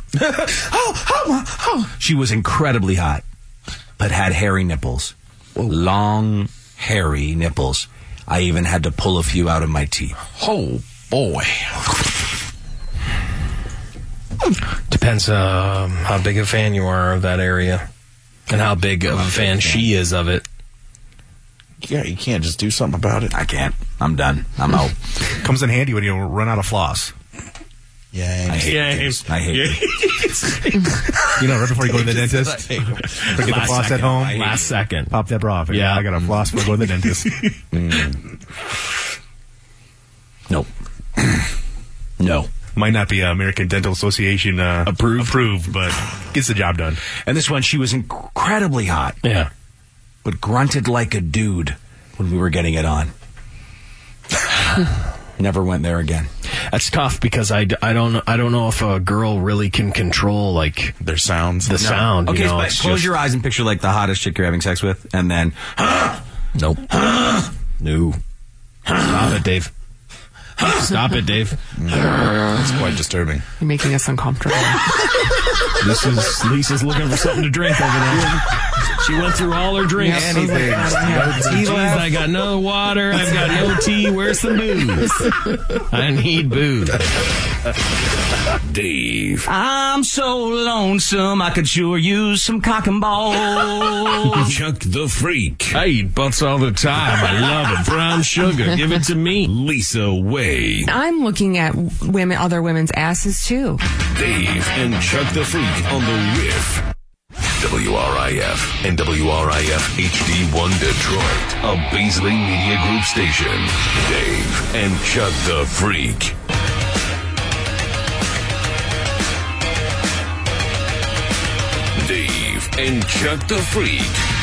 She was incredibly hot, but had hairy nipples. Long, hairy nipples. I even had to pull a few out of my teeth. Oh, boy. Depends um, how big a fan you are of that area and how big of a fan she is of it. Yeah, you can't just do something about it. I can't. I'm done. I'm out. Comes in handy when you run out of floss. Yeah, I hate Yeah, things. I hate it. You know, right before you go to the dentist, forget the Last floss second. at home. I hate Last second. Pop that bra off. Yeah. I got a floss before I go to the dentist. Nope. No. Might not be uh, American Dental Association uh, Approved. approved, but gets the job done. And this one, she was incredibly hot, Yeah. but grunted like a dude when we were getting it on. Never went there again. That's tough because I, I don't I don't know if a girl really can control like Their sounds. the sound. Okay, you know, but it's close just- your eyes and picture like the hottest chick you're having sex with, and then Nope. no. Stop it, Dave. Stop it, Dave. It's quite disturbing. You're making us uncomfortable. This is Lisa's looking for something to drink over there. She went through all her drinks. Anything. Jeez, I got no water. I've got no tea. Where's some booze? I need booze. Dave. I'm so lonesome, I could sure use some cock and balls. Chuck the Freak. I eat butts all the time. I love it. Brown sugar. Give it to me. Lisa Way. I'm looking at women, other women's asses too. Dave and Chuck the Freak on the Riff. W R I F and W R I F H D one Detroit, a Beasley Media Group station. Dave and Chuck the Freak. Dave and Chuck the Freak.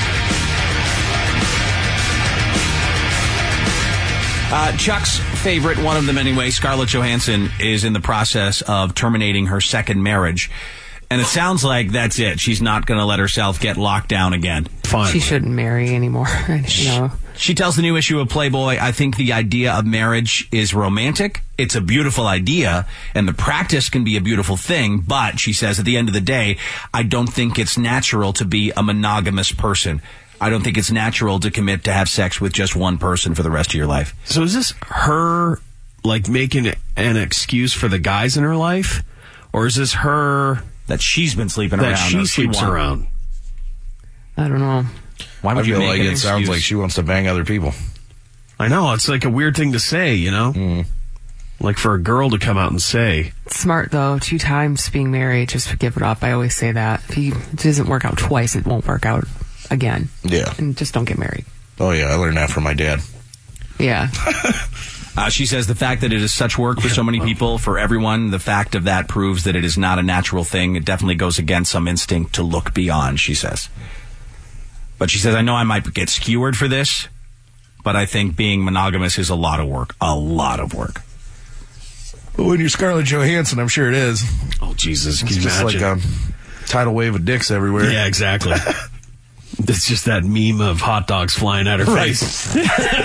Uh, Chuck's favorite, one of them anyway, Scarlett Johansson, is in the process of terminating her second marriage. And it sounds like that's it. She's not going to let herself get locked down again. Fine. She shouldn't marry anymore. You know. She tells the new issue of Playboy, I think the idea of marriage is romantic. It's a beautiful idea, and the practice can be a beautiful thing. But, she says, at the end of the day, I don't think it's natural to be a monogamous person. I don't think it's natural to commit to have sex with just one person for the rest of your life. So is this her, like, making an excuse for the guys in her life? Or is this her... That she's been sleeping that around. she or sleeps won't. around? I don't know. Why would I you feel make like an it sounds excuse? like she wants to bang other people. I know, it's like a weird thing to say, you know? Mm. Like for a girl to come out and say. Smart though. Two times being married, just give it up. I always say that. If he, it doesn't work out twice, it won't work out again. Yeah. And just don't get married. Oh, yeah, I learned that from my dad. Yeah. Uh, she says the fact that it is such work for so many people, for everyone, the fact of that proves that it is not a natural thing. It definitely goes against some instinct to look beyond, she says. But she says, I know I might get skewered for this, but I think being monogamous is a lot of work. A lot of work. But when you're Scarlett Johansson, I'm sure it is. Oh, Jesus, can It's you just imagine? like a tidal wave of dicks everywhere. Yeah, exactly. It's just that meme of hot dogs flying at her Right. face.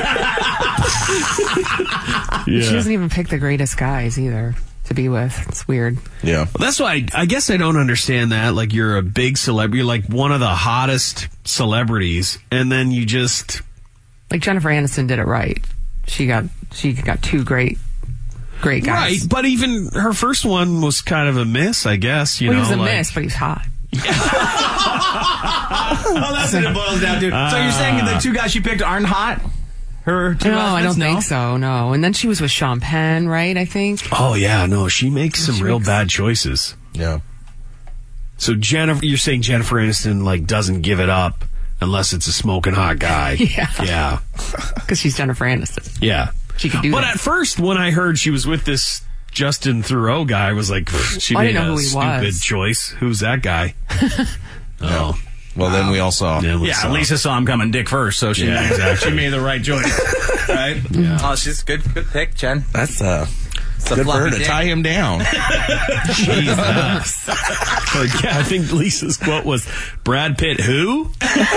She doesn't even pick the greatest guys either to be with. It's weird. Yeah. Well, that's why I, I guess I don't understand that. Like, you're a big celebrity, you're like one of the hottest celebrities, and then you just... Like Jennifer Aniston did it right. She got she got two great great guys. Right, but even her first one was kind of a miss, I guess. You well, know, he was a like, miss, but he's hot. Oh, that's what it boils down to. So you're saying the two guys she picked aren't hot? Her two No, I husbands? don't No? think so. No. And then she was with Sean Penn, right? I think. Oh yeah, no, she makes some She real makes- bad choices. Yeah. So Jennifer, you're saying Jennifer Aniston like doesn't give it up unless it's a smoking hot guy. Yeah. Yeah. Because she's Jennifer Aniston. Yeah. She could do But that. at first, when I heard she was with this Justin Theroux guy was like, she I made didn't know a who he stupid was. choice. Who's that guy? Oh. Well, then we all saw. Yeah, we Yeah, saw. Lisa saw him coming dick first, so she, Yeah, made, exactly. she made the right choice. Right? Yeah. Oh, she's good. Good pick, Jen. That's uh, It's a good for her fluffy to dick. tie him down. Jesus. Like, yeah, I think Lisa's quote was, Brad Pitt who?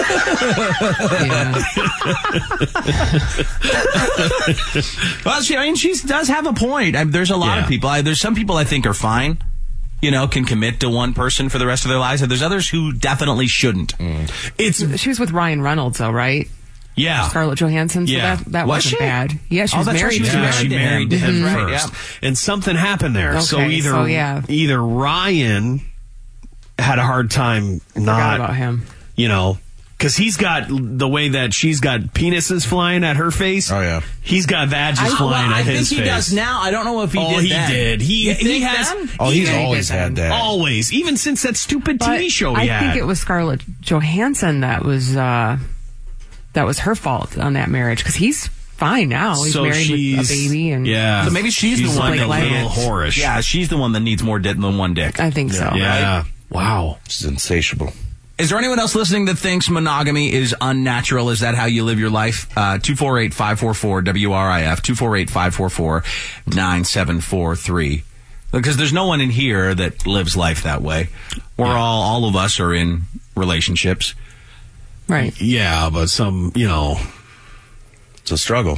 Well, she, I mean, she does have a point. I, there's a lot Yeah. of people. I, there's some people I think are fine, you know, can commit to one person for the rest of their lives. And there's others who definitely shouldn't. It's She was with Ryan Reynolds, though, right? Yeah. Scarlett Johansson. So Yeah. that, that Was wasn't she? bad. Yeah, she Oh, was that's right, married she was to Yeah, him. she to married him. him That's first. right, And something happened there. so Okay, either so, yeah. either Ryan had a hard time Forgot not, about him. you know, because he's got the way that she's got penises flying at her face. Oh, yeah. He's got vages I, flying well, I at think his he face. does now. I don't know if he oh, did he then. did. He You he think has. then? Oh, he's he- always had that. Always, even since that stupid But T V show he I had. think it was Scarlett Johansson that was uh, that was her fault on that marriage because he's fine now. He's So married with a she's- baby, and yeah. So maybe she's, She's the one like that a little needs- whorish. Yeah, she's the one that needs more dick than one dick. I think so. Yeah. Wow. It's insatiable. Is there anyone else listening that thinks monogamy is unnatural? Is that how you live your life? Uh, two four eight, five four four, W R I F, two four eight, five four four, nine seven four three. Because there's no one in here that lives life that way. We're all, all of us are in relationships. Right. Yeah, but some, you know, It's a struggle.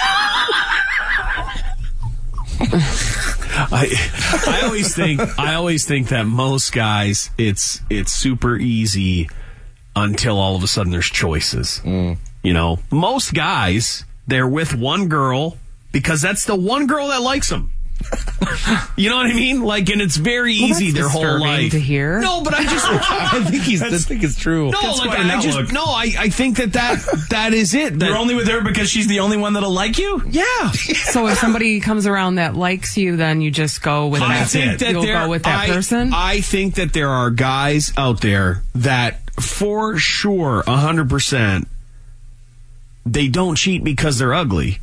I I always think I always think that most guys it's it's super easy until all of a sudden there's choices. Mm. You know, most guys they're with one girl because that's the one girl that likes them. You know what I mean? Like, and it's very Well, easy that's their whole disturbing life to hear. No, but I just I think he's. I think it's true. no, That's like quite an I just outlook. no, I, I think that that that is it. That, You're only with her because she's the only one that'll like you? yeah. So if somebody comes around that likes you, then you just go with I that. think that You'll there, go with that I, person. I think that there are guys out there that, for sure, a hundred percent, they don't cheat because they're ugly.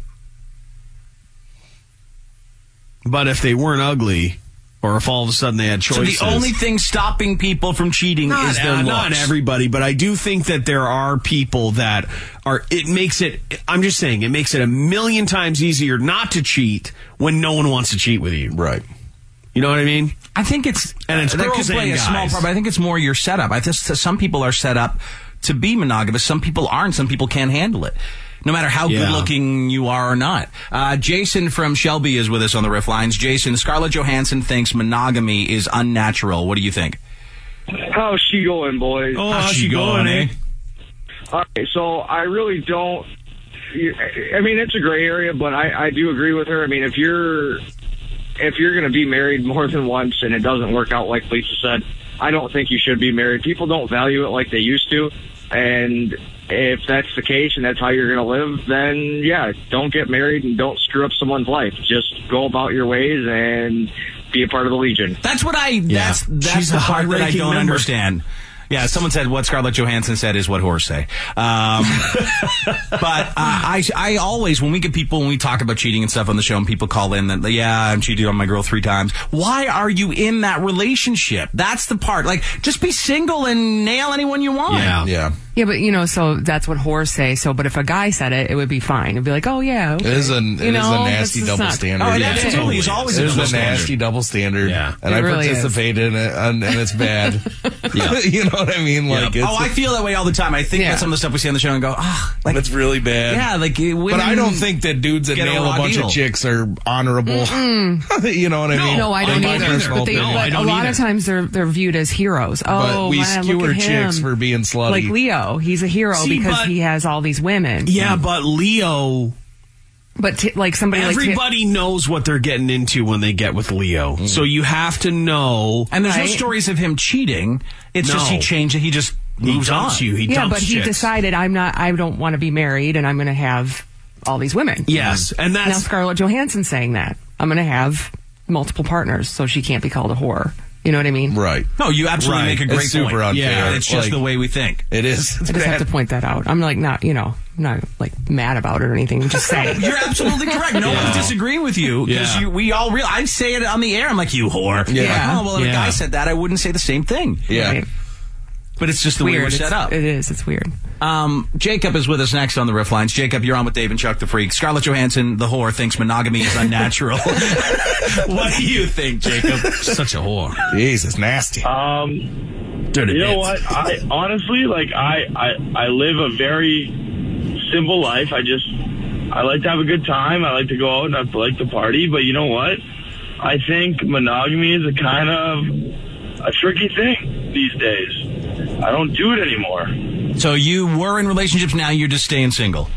But if they weren't ugly, or if all of a sudden they had So choices, the only thing stopping people from cheating not, is their uh, looks. not everybody, but I do think that there are people that are. It makes it. I'm just saying, it makes it a million times easier not to cheat when no one wants to cheat with you. Right. You know what I mean? I think it's And it's that could girls play and a small guys. part, but I think it's more your setup. I think some people are set up to be monogamous. Some people aren't. Some people can't handle it, no matter how Yeah. good looking you are or not. Uh, Jason from Shelby is with us on the riff lines. Jason, Scarlett Johansson thinks monogamy is unnatural. What do you think? How's she going, boys? Oh, how's she going, eh? All right, so I really don't. I mean, it's a gray area, but I, I do agree with her. I mean, if you're if you're going to be married more than once and it doesn't work out like Lisa said, I don't think you should be married. People don't value it like they used to, and if that's the case and that's how you're going to live, then yeah, don't get married and don't screw up someone's life. Just go about your ways and be a part of the Legion. That's what I. That's that's She's the a part that I high-ranking don't member. understand. Yeah, someone said what Scarlett Johansson said is what whores say. Um, but uh, I, I always, when we get people, when we talk about cheating and stuff on the show, and people call in that, yeah, I'm cheating on my girl three times. Why are you in that relationship? That's the part. Like, just be single and nail anyone you want. Yeah. Yeah. Yeah, but you know, so that's what whores say. So, but if a guy said it, it would be fine. It'd be like, oh yeah, okay. It is a, it You is know, a nasty this is double not- standard. Oh, it Yeah, absolutely totally is always It a is double a standard. nasty double standard. Yeah. And It I really is. participate in it, and, and it's bad. Yeah. You know what I mean? Like, Yeah. it's, Oh, I feel that way all the time. I think Yeah. about some of the stuff we see on the show and go, ah, like, it's really bad. yeah, like, uh, women. But I don't think that dudes that get a nail a raw bunch deal. of chicks are honorable. you know what I No. mean? No, I don't In my either. personal But, they, opinion. but I don't a lot either. of times they're they're viewed as heroes. But Oh, we man, skewer look at him. chicks for being slutty. Like Leo, he's a hero See, because but- he has all these women. Yeah, but Leo, But t- like somebody like everybody knows what they're getting into when they get with Leo. So you have to know. And there's no Right. stories of him cheating. It's just No. he changed it. He just He moves on. dumps you. He yeah, dumps but he chicks. decided I'm not. I don't want to be married, and I'm going to have all these women. Yes, and Now that's Scarlett Johansson saying that I'm going to have multiple partners, so she can't be called a whore. You know what I mean? Right. No, you absolutely Right. make a great It's super point. unfair. Yeah, it's just Like, the way we think. It is. I just have to point that out. I'm like not, you know, I'm not like mad about it or anything. I'm just saying. You're absolutely correct. No Yeah. one's disagreeing with you because Yeah. you, we all real. I say it on the air. I'm like, you whore. Yeah. Like, oh, well, if Yeah. a guy said that, I wouldn't say the same thing. Yeah. Right. But it's just the way Weird. we're set It's- up. It is. It's weird. Um, Jacob is with us next on the Riff Lines. Jacob, you're on with Dave and Chuck the Freak. Scarlett Johansson, the whore, thinks monogamy is unnatural. What do you think, Jacob? Such a whore. Jesus, nasty. Um, Dirty you know bits. what? I honestly, like, I, I, I live a very simple life. I just, I like to have a good time. I like to go out and I like to party. But you know what? I think monogamy is a kind of a tricky thing these days. I don't do it anymore. So you were in relationships, now you're just staying single.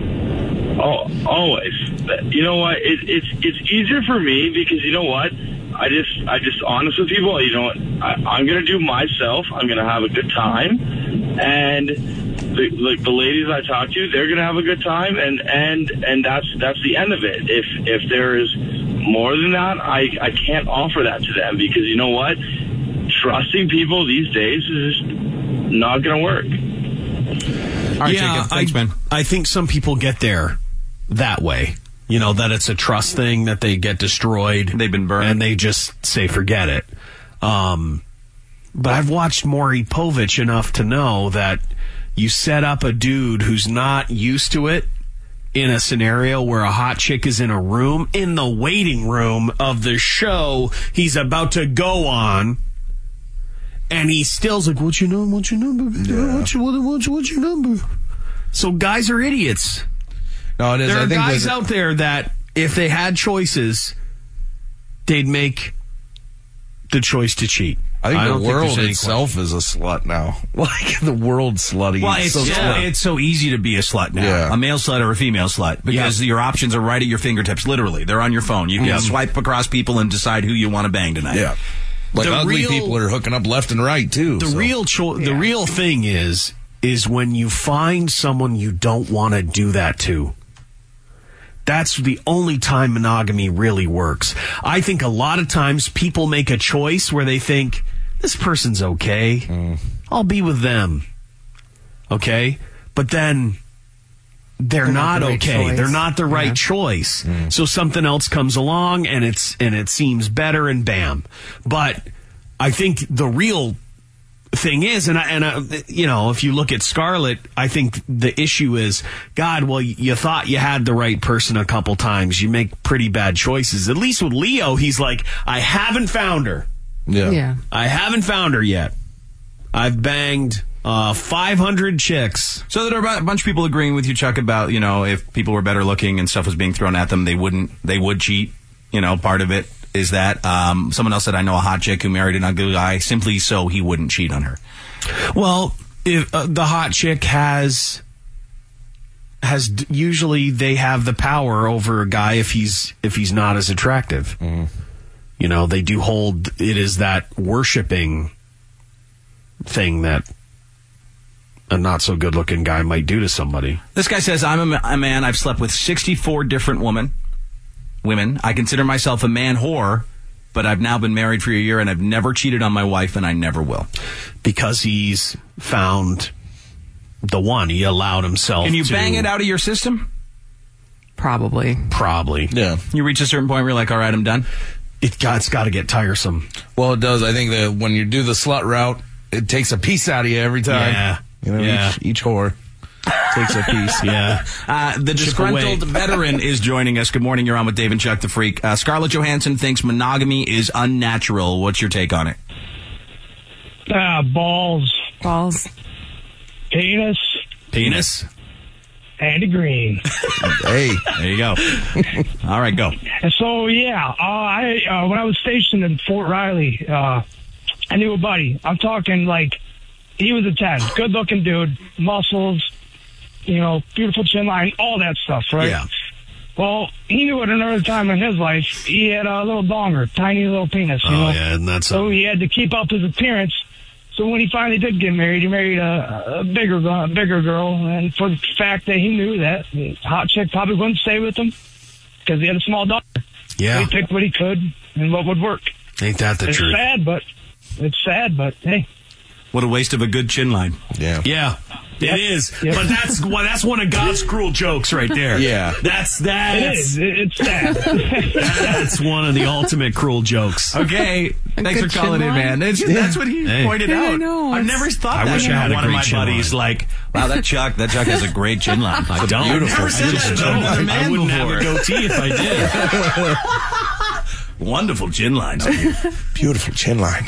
Oh, always. You know what? It, it's it's easier for me because you know what? I just I just honest with people. You know what? I, I'm gonna do myself. I'm gonna have a good time, and the, like the ladies I talk to, they're gonna have a good time, and and and that's that's the end of it. If if there is more than that, I I can't offer that to them because you know what? Trusting people these days is just not gonna work. All right, yeah, Jacob. Thanks, I, man. I think some people get there that way. You know, that it's a trust thing, that they get destroyed. They've been burned. And they just say, forget it. Um, but I've watched Maury Povich enough to know that you set up a dude who's not used to it in a scenario where a hot chick is in a room, in the waiting room of the show he's about to go on. And he still's like, what's your number? What's your number? Yeah. What's, your, what, what's, what's your number? So guys are idiots. No, it is. There I are think guys there's- out there that, if they had choices, they'd make the choice to cheat. I think don't the world there's any itself is a slut now. Like the world's slutty. Well, it's so so, slut. it's so easy to be a slut now. Yeah. A male slut or a female slut. Because your options are right at your fingertips, literally. They're on your phone. You can Yeah. swipe across people and decide who you want to bang tonight. Yeah. Like The ugly real- people are hooking up left and right too. The so. real cho- the real thing is is when you find someone you don't want to do that to. That's the only time monogamy really works. I think a lot of times people make a choice where they think, this person's okay. Mm. I'll be with them. Okay? But then they're, They're not, not the right okay. choice. They're not the right Yeah. choice. So something else comes along and it's and it seems better and bam. But I think the real thing is, and I, and I, you know, if you look at Scarlett, I think the issue is, God, well, you thought you had the right person a couple times. You make pretty bad choices. At least with Leo, he's like, I haven't found her. Yeah. Yeah. I haven't found her yet. I've banged uh, five hundred chicks. So there are a bunch of people agreeing with you, Chuck, about, you know, if people were better looking and stuff was being thrown at them, they wouldn't, they would cheat. You know, part of it is that. Um, someone else said, I know a hot chick who married an ugly guy simply so he wouldn't cheat on her. Well, if uh, the hot chick has has d- usually they have the power over a guy if he's if he's not as attractive. Mm. You know, they do hold it is that worshiping thing that a not so good looking guy might do to somebody. This guy says, I'm a, ma- a man. I've slept with sixty-four different women. Women. I consider myself a man whore, but I've now been married for a year and I've never cheated on my wife and I never will. Because he's found the one. He allowed himself Can you to bang it out of your system? Probably. Probably. Yeah. You reach a certain point where you're like, all right, I'm done. It got, it's got to get tiresome. Well, it does. I think that when you do the slut route, it takes a piece out of you every time. Yeah. You know, Yeah. each, each whore takes a piece. Yeah. Uh, the Chip disgruntled away. veteran is joining us. Good morning. You're on with Dave and Chuck the Freak. Uh, Scarlett Johansson thinks monogamy is unnatural. What's your take on it? Ah, balls, Balls. penis, Penis. Andy Green. Hey. There you go. All right, go. And so, yeah, uh, I uh, when I was stationed in Fort Riley, uh, I knew a buddy. I'm talking like he was a ten, good looking dude, muscles, you know, beautiful chin line, all that stuff, right? Yeah. Well, he knew at another time in his life he had a little donger, tiny little penis, you Oh, know. yeah, and that's So a, he had to keep up his appearance. So when he finally did get married, he married a, a bigger a bigger girl, and for the fact that he knew that the hot chick probably wouldn't stay with him because he had a small daughter. yeah. He picked what he could and what would work. Ain't that the it's truth? sad, but it's sad, but hey. What a waste of a good chin line. Yeah. Yeah. Yep. It is, Yep. but that's well, that's one of God's cruel jokes right there. Yeah. that's that. It is. It's sad. That's one of the ultimate cruel jokes. Okay, thanks for good calling chin in, line. man. That's, Yeah. that's what he Hey. pointed Yeah, I out. know, I've it's- never thought I that. wish I had a One of great my chin buddies line. like, wow, that Chuck, that Chuck has a great chin line. I don't. Beautiful. Never said I just that. don't know the I man wouldn't before. have a goatee if I did. Wonderful chin lines. Beautiful chin line.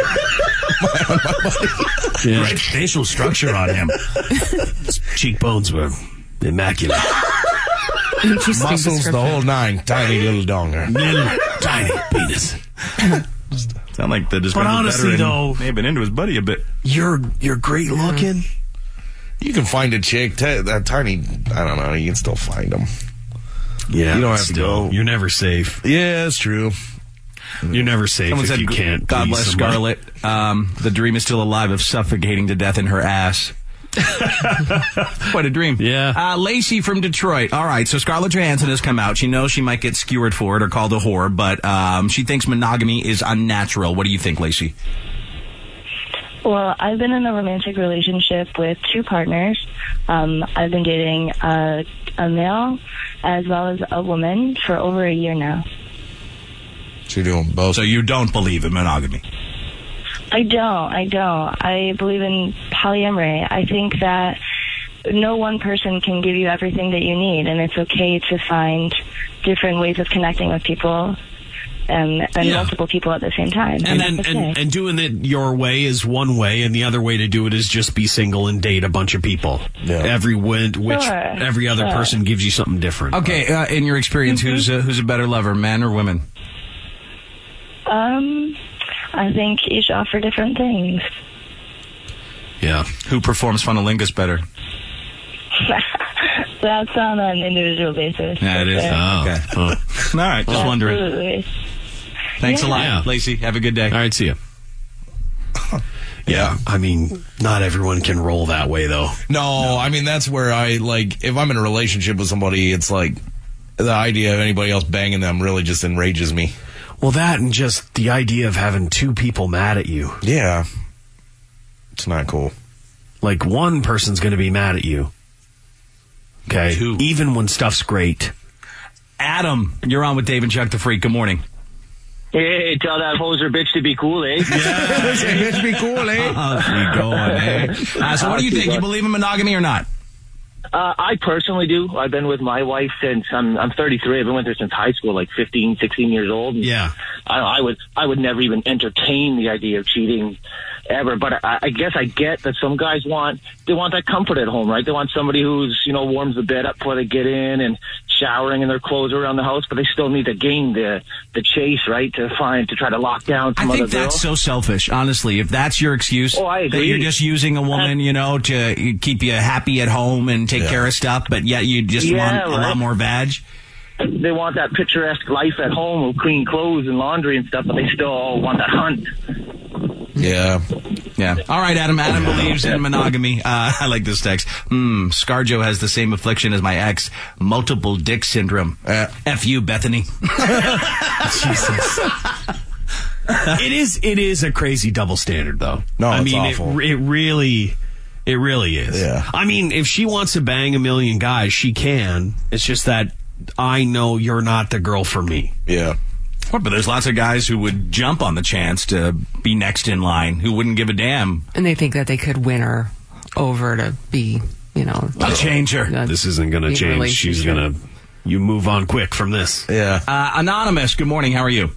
Yeah. Great facial structure on him. His cheekbones were immaculate. Interesting Muscles, the description. whole nine. Tiny little donger. Little tiny penis. Sound like the But honestly, veteran though, may have been into his buddy a bit. you're you're great looking. You can find a chick, t- that tiny, I don't know, you can still find them. Yeah, You don't have to still, go. You're never safe. Yeah, that's true. You're never safe Someone if said, you can't. God please bless somebody. Scarlett. Um, the dream is still alive of suffocating to death in her ass. Quite a dream. Yeah. Uh, Lacey from Detroit. All right, so Scarlett Johansson has come out. She knows she might get skewered for it or called a whore, but um, she thinks monogamy is unnatural. What do you think, Lacey? Well, I've been in a romantic relationship with two partners. Um, I've been dating a, a male as well as a woman for over a year now. So you're doing both. So you don't believe in monogamy? I don't. I don't. I believe in polyamory. I think that no one person can give you everything that you need, and it's okay to find different ways of connecting with people and, and Yeah. multiple people at the same time. And that's then okay. and, and doing it your way is one way, and the other way to do it is just be single and date a bunch of people. Yeah. Every win, which Sure, every other sure. person gives you something different. Okay, uh, in your experience, Mm-hmm. who's uh, who's a better lover, men or women? Um, I think each offer different things. Yeah. Who performs funnelingus better? That's on an individual basis. Yeah, it is. for sure. Oh. Okay. Oh. All right, just wondering. Absolutely. Thanks a lot, Yeah. Lacey. Have a good day. All right, see ya. Yeah, I mean, not everyone can roll that way, though. No, I mean, that's where I, like, if I'm in a relationship with somebody, it's like, the idea of anybody else banging them really just enrages me. Well, that and just the idea of having two people mad at you. Yeah. It's not cool. Like, one person's going to be mad at you. Okay? Two. Even when stuff's great. Adam, you're on with Dave and Chuck the Freak. Good morning. Hey, tell that hoser bitch to be cool, eh? Bitch, be cool, eh? How's we going, eh? Uh, so what do you think? You believe in monogamy or not? Uh, I personally do. I've been with my wife since I'm I'm thirty-three. I've been with her since high school, like fifteen, sixteen years old. And Yeah. I, I would I would never even entertain the idea of cheating ever. But I, I guess I get that some guys want they want that comfort at home, right? They want somebody who's you know warms the bed up before they get in and showering in their clothes around the house, but they still need to gain the the chase, right? To find to try to lock down I some think other girl. that's so selfish, honestly. If that's your excuse, Oh, I that agree. you're just using a woman, you know, to keep you happy at home and take Yeah. care of stuff, but yet you just Yeah, want a right. lot more vag. They want that picturesque life at home with clean clothes and laundry and stuff, but they still want that hunt. Yeah. Yeah. All right, Adam. Adam believes in monogamy. Uh, I like this text. Hmm. Scarjo has the same affliction as my ex, multiple dick syndrome. Uh, F you, Bethany. Jesus. it is it is a crazy double standard, though. No, I it's mean, awful. It, it really, it really is. Yeah. I mean, if she wants to bang a million guys, she can. It's just that I know you're not the girl for me. Yeah. What, but there's lots of guys who would jump on the chance to be next in line, who wouldn't give a damn. And they think that they could win her over to be, you know, A changer. a- This isn't going to Be change. She's relationship. going to. You move on quick from this. Yeah. Uh, Anonymous, good morning. How are you?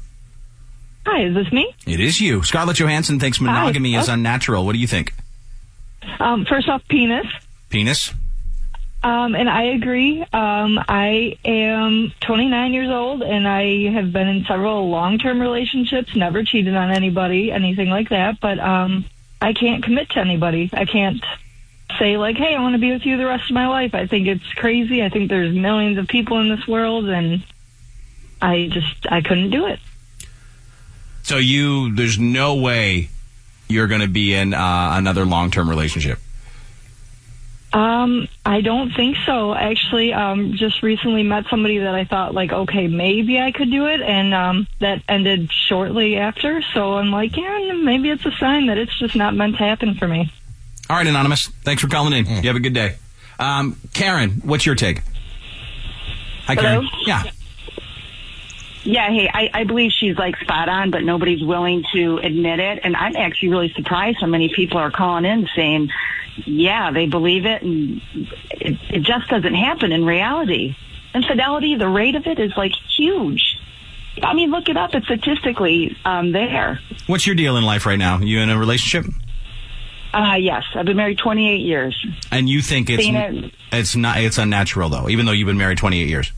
Hi, is this me? It is you. Scarlett Johansson thinks monogamy Hi. is Oh. unnatural. What do you think? Um, first off, penis. Penis? Um, and I agree. Um, I am twenty-nine years old, and I have been in several long-term relationships, never cheated on anybody, anything like that, but um, I can't commit to anybody. I can't say, like, hey, I want to be with you the rest of my life. I think it's crazy. I think there's millions of people in this world, and I just, I couldn't do it. So you, there's no way you're going to be in uh, another long-term relationship. Um, I don't think so. Actually, um, just recently met somebody that I thought, like, okay, maybe I could do it, and um, that ended shortly after. So I'm like, yeah, maybe it's a sign that it's just not meant to happen for me. All right, Anonymous. Thanks for calling in. You have a good day. Um, Karen, what's your take? Hi, Karen. Hello? Yeah. Yeah, hey, I, I believe she's like spot on, but nobody's willing to admit it. And I'm actually really surprised how many people are calling in saying, yeah, they believe it, and it, it just doesn't happen in reality. Infidelity, the rate of it is like huge. I mean, look it up. It's statistically um, there. What's your deal in life right now? You in a relationship? Uh, yes, I've been married twenty-eight years. And you think it's Seen it. it's not it's unnatural though, even though you've been married twenty-eight years.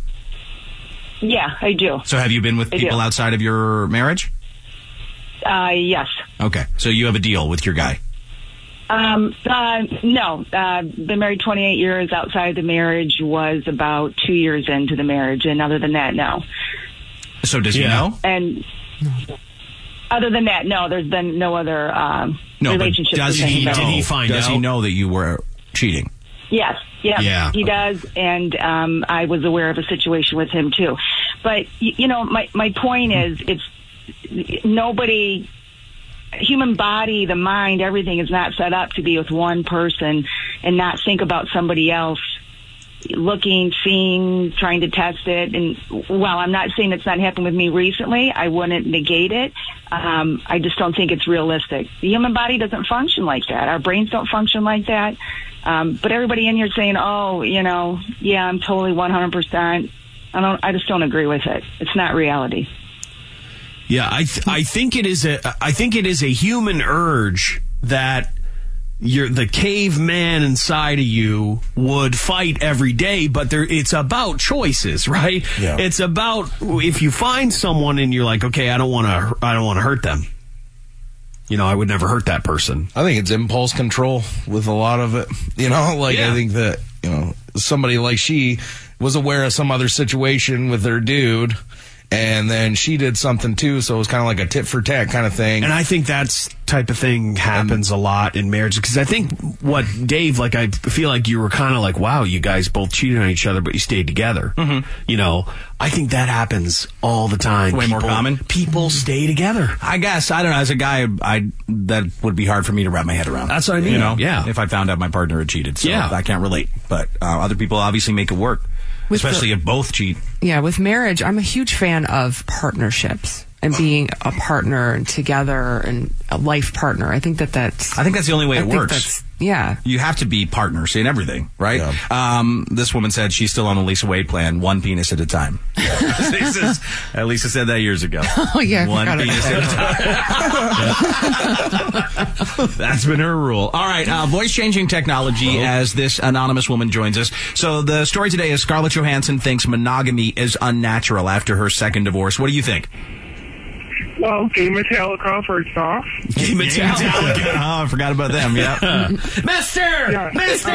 Yeah, I do. So have you been with I people do. outside of your marriage? Uh, yes. Okay, so you have a deal with your guy. Um, uh, no, uh, been married twenty-eight years. Outside the marriage was about two years into the marriage, and other than that, no. So does he know? And other than that, no, there's been no other um, No, but relationship. does with he him. know? Does he know that you were cheating? Yes, yeah, Yeah. he does, and um, I was aware of a situation with him too. But y- you know, my my point is, it's nobody. Human body, the mind, everything is not set up to be with one person and not think about somebody else. Looking, seeing, trying to test it, and while I'm not saying it's not happened with me recently, I wouldn't negate it. Um, I just don't think it's realistic. The human body doesn't function like that. Our brains don't function like that. Um, but everybody in here saying, "Oh, you know, yeah, I'm totally one hundred percent." I don't. I just don't agree with it. It's not reality. Yeah, I th- I think it is a I think it is a human urge that you're the caveman inside of you would fight every day, but there it's about choices, right? Yeah. It's about if you find someone and you're like, okay, I don't want to I don't want to hurt them. You know, I would never hurt that person. I think it's impulse control with a lot of it. You know, like Yeah. I think that, you know, somebody like she was aware of some other situation with her dude, and then she did something too, so it was kind of like a tit for tat kind of thing. And I think that's type of thing happens a lot in marriage, because I think what Dave, like, I feel like you were kind of like, wow, you guys both cheated on each other, but you stayed together. Mm-hmm. You know, I think that happens all the time. Way more People- common. People stay together. I guess I don't know. As a guy, I that would be hard for me to wrap my head around. That's what I mean. You know, Yeah. If I found out my partner had cheated, so Yeah. I can't relate. But uh, other people obviously make it work, With especially the- if both cheat. Yeah, with marriage, I'm a huge fan of partnerships and being a partner and together and a life partner. I think that that's. I think that's the only way I it think works. that's- Yeah. You have to be partners in everything, right? Um, this woman said she's still on the Lisa Wade plan, one penis at a time. Lisa's- uh, Lisa said that years ago. Oh, yeah. I One forgot penis about at a time. That's been her rule. All right, uh, voice-changing technology as this anonymous woman joins us. So the story today is Scarlett Johansson thinks monogamy is unnatural after her second divorce. What do you think? Well, Gay Metallica, first off. Gay Metallica. Oh, I forgot about them, yeah. Mister!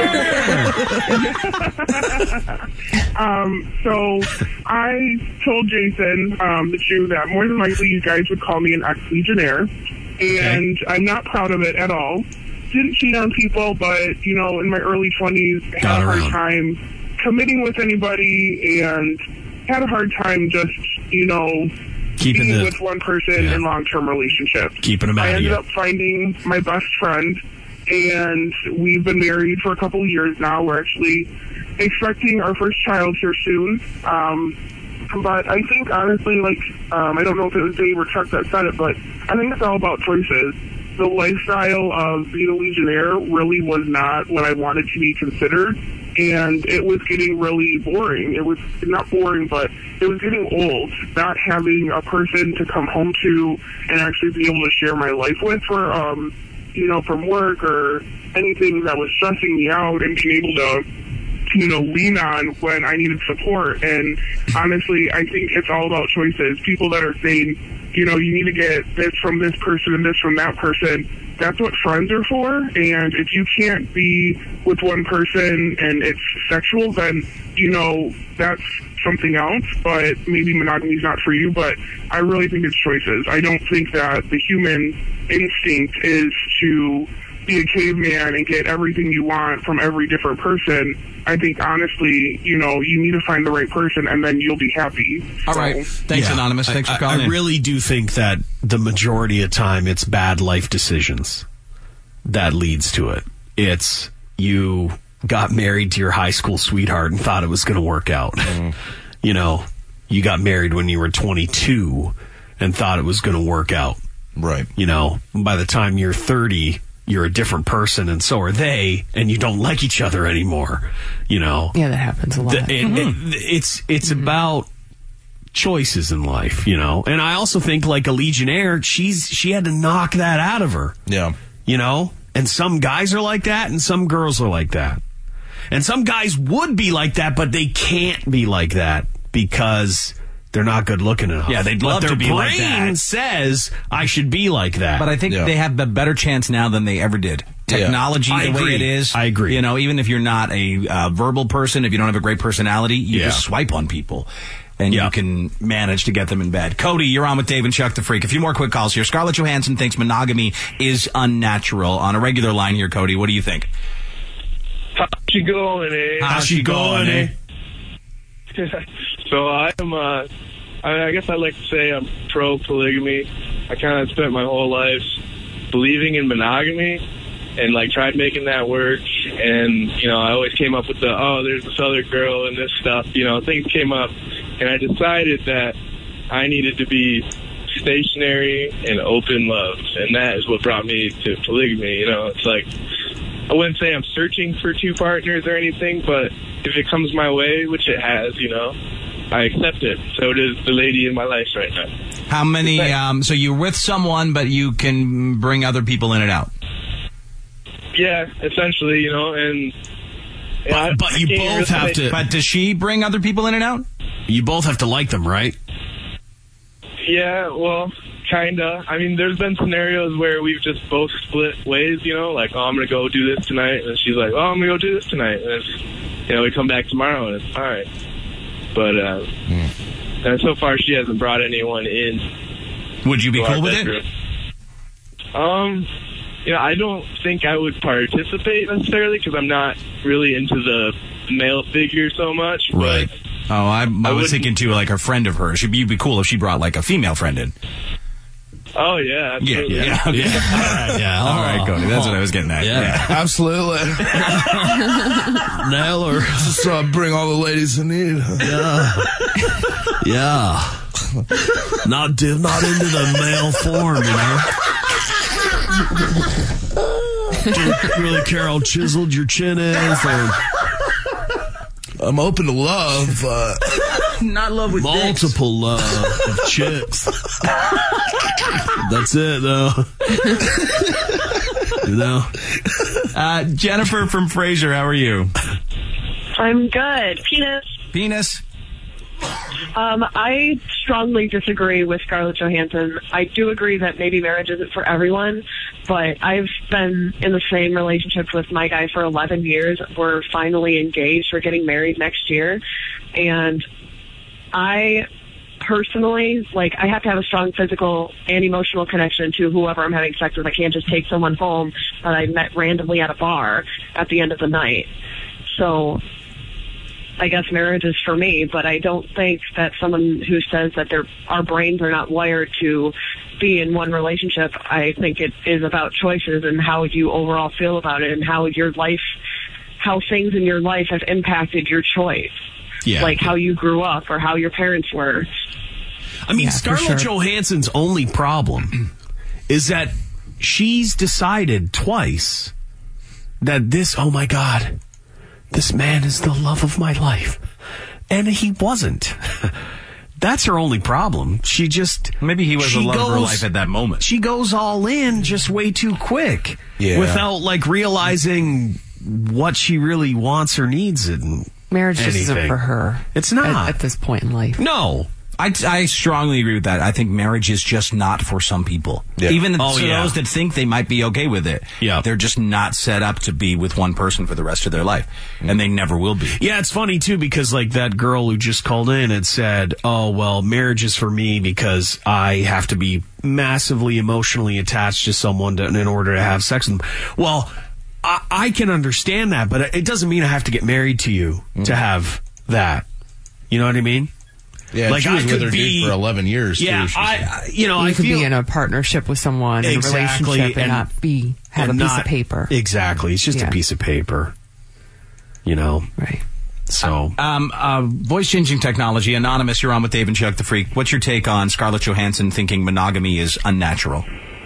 um, so I told Jason, um, the Jew, that more than likely you guys would call me an ex-legionnaire, and I'm not proud of it at all. Didn't cheat on people, but, you know, in my early twenties, had Got a hard around. time committing with anybody, and had a hard time just, you know, Keeping being the- with one person in long-term relationships. Keeping 'em out I of ended you. up finding my best friend, and we've been married for a couple of years now. We're actually expecting our first child here soon. Um, but I think, honestly, like, um, I don't know if it was Dave or Chuck that said it, but I think it's all about choices. The lifestyle of being a Legionnaire really was not what I wanted to be considered, and it was getting really boring. It was not boring, but it was getting old, not having a person to come home to and actually be able to share my life with for, um, you know, from work or anything that was stressing me out, and being able to, you know, lean on when I needed support. And honestly, I think it's all about choices. People that are saying, you know, you need to get this from this person and this from that person, that's what friends are for. And if you can't be with one person and it's sexual, then, you know, that's something else. But maybe monogamy is not for you. But I really think it's choices. I don't think that the human instinct is to be a caveman and get everything you want from every different person. I think, honestly, you know, you need to find the right person, and then you'll be happy. All so, right. Thanks, yeah, Anonymous. Thanks I, for calling I, I in. really do think that the majority of time it's bad life decisions that leads to it. It's you got married to your high school sweetheart and thought it was going to work out. Mm. You know, you got married when you were twenty-two and thought it was going to work out. Right. You know, by the time you're thirty, you're a different person, and so are they, and you don't like each other anymore. You know. Yeah, that happens a lot. The, it, mm-hmm. it, it's it's mm-hmm. about choices in life, you know. And I also think, like a Legionnaire, she's she had to knock that out of her. Yeah. You know. And some guys are like that, and some girls are like that. And some guys would be like that, but they can't be like that because they're not good looking enough. Yeah, they'd love but to be like that. Their brain says, I should be like that. But I think yeah. they have a better chance now than they ever did. Technology, yeah. the way agree. it is. I agree. You know, even if you're not a uh, verbal person, if you don't have a great personality, you yeah. just swipe on people. And yeah. you can manage to get them in bed. Cody, you're on with Dave and Chuck the Freak. A few more quick calls here. Scarlett Johansson thinks monogamy is unnatural. On a regular line here, Cody, what do you think? How's she going, eh? How's she going, eh? So I'm, uh, I, I guess I'd like to say I'm pro-polygamy. I kind of spent my whole life believing in monogamy and, like, tried making that work. And, you know, I always came up with the, oh, there's this other girl and this stuff. You know, things came up. And I decided that I needed to be stationary and open love. And that is what brought me to polygamy. You know, it's like, I wouldn't say I'm searching for two partners or anything, but if it comes my way, which it has, you know, I accept it. So does the lady in my life right now. How many, um, so you're with someone, but you can bring other people in and out? Yeah, essentially, you know, and... But, I, but you both have to... But does she bring other people in and out? You both have to like them, right? Yeah, well, kinda. I mean, there's been scenarios where we've just both split ways, you know, like, oh, I'm gonna go do this tonight, and she's like, oh, I'm gonna go do this tonight, and it's, you know, we come back tomorrow, and it's all right. But, uh, mm. and so far she hasn't brought anyone in. Would you be cool with bedroom. it? Um, you know, I don't think I would participate necessarily, because I'm not really into the male figure so much. Right. Oh, I, I, I was thinking, too, like a friend of hers. It'd be, it'd be cool if she brought, like, a female friend in. Oh, yeah. Absolutely. Yeah, yeah. Okay. yeah. All right, yeah. All right, Cody. That's what I was getting at. Yeah, yeah. Absolutely. Nail her. Just uh, bring all the ladies in need. Yeah. Yeah. Not, div- not into the male form, you know? Do you really care how chiseled your chin is? Or... I'm open to love. Uh, Not love with multiple love of chicks. That's it, though. You know. Uh, Jennifer from Fraser, how are you? I'm good. Penis. Penis. Um, I strongly disagree with Scarlett Johansson. I do agree that maybe marriage isn't for everyone, but I've been in the same relationship with my guy for eleven years. We're finally engaged. We're getting married next year. And I personally, like, I have to have a strong physical and emotional connection to whoever I'm having sex with. I can't just take someone home that I met randomly at a bar at the end of the night. So I guess marriage is for me, but I don't think that someone who says that their our brains are not wired to be in one relationship, I think it is about choices and how you overall feel about it and how your life, how things in your life have impacted your choice. Yeah. Like how you grew up or how your parents were. I mean, Yeah, Scarlett for sure. Johansson's only problem is that she's decided twice that this, oh my God, this man is the love of my life. And he wasn't. That's her only problem. She just... Maybe he was she the love of her goes- life at that moment. She goes all in just way too quick. Yeah. Without, like, realizing what she really wants or needs in Marriage just anything. isn't for her. It's not. At, at this point in life. No. I, I strongly agree with that. I think marriage is just not for some people. Yeah. Even Oh, for yeah. those that think they might be okay with it. Yeah. They're just not set up to be with one person for the rest of their life. And they never will be. Yeah, it's funny, too, because, like, that girl who just called in and said, oh, well, marriage is for me because I have to be massively emotionally attached to someone to, in order to have sex with them. Well, I, I can understand that, but it doesn't mean I have to get married to you mm. to have that. You know what I mean? Yeah, like she was I with could her be, dude for eleven years. Yeah, too, I, I, you know, you I could feel be in a partnership with someone, exactly, in a relationship, and, and not be have a and piece not- of paper. Exactly, it's just Yeah. a piece of paper. You know, right? So, um, uh, voice changing technology. Anonymous, you're on with Dave and Chuck the Freak. What's your take on Scarlett Johansson thinking monogamy is unnatural?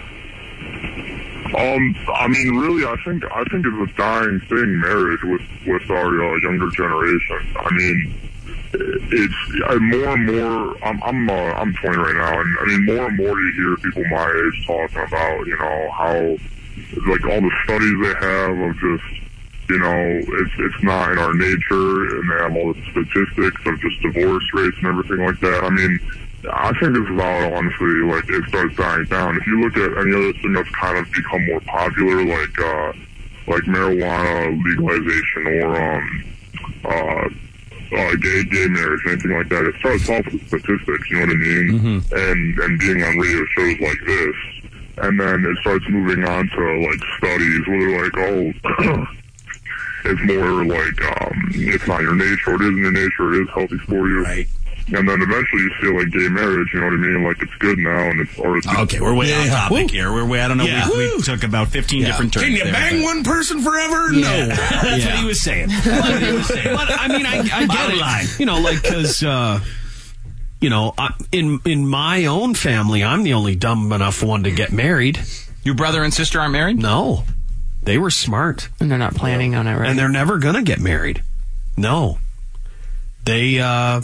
Um, I mean, really, I think I think it's a dying thing, marriage with with our uh, younger generation. I mean, it's uh, more and more. I'm I'm uh, I'm twenty right now, and I mean, more and more you hear people my age talking about, you know, how like all the studies they have of just, you know, it's it's not in our nature, and they have all the statistics of just divorce rates and everything like that. I mean, I think it's about, honestly, like, it starts dying down. If you look at any other thing that's kind of become more popular, like uh, like marijuana legalization or um, uh, uh, gay gay marriage, anything like that, it starts off with statistics, you know what I mean? Mm-hmm. And and being on radio shows like this, and then it starts moving on to like studies where they're like, oh. It's more like, um, it's not your nature, or it isn't your nature, it is healthy for you. Right. And then eventually you feel like gay marriage, you know what I mean? Like, it's good now, and it's... Or it's Okay, we're way yeah. on topic Woo. here. We're way, I don't know, Yeah. we, we took about fifteen Yeah. different turns Can you there, bang but- one person forever? Yeah. No. That's what he was saying. That's what he was saying. But I mean, I, I get Bottom it. line. You know, like because uh, you know, I, in in my own family, I'm the only dumb enough one to get married. Your brother and sister aren't married? No, they were smart, and they're not planning on it, right? and they're never gonna get married. No, they. uh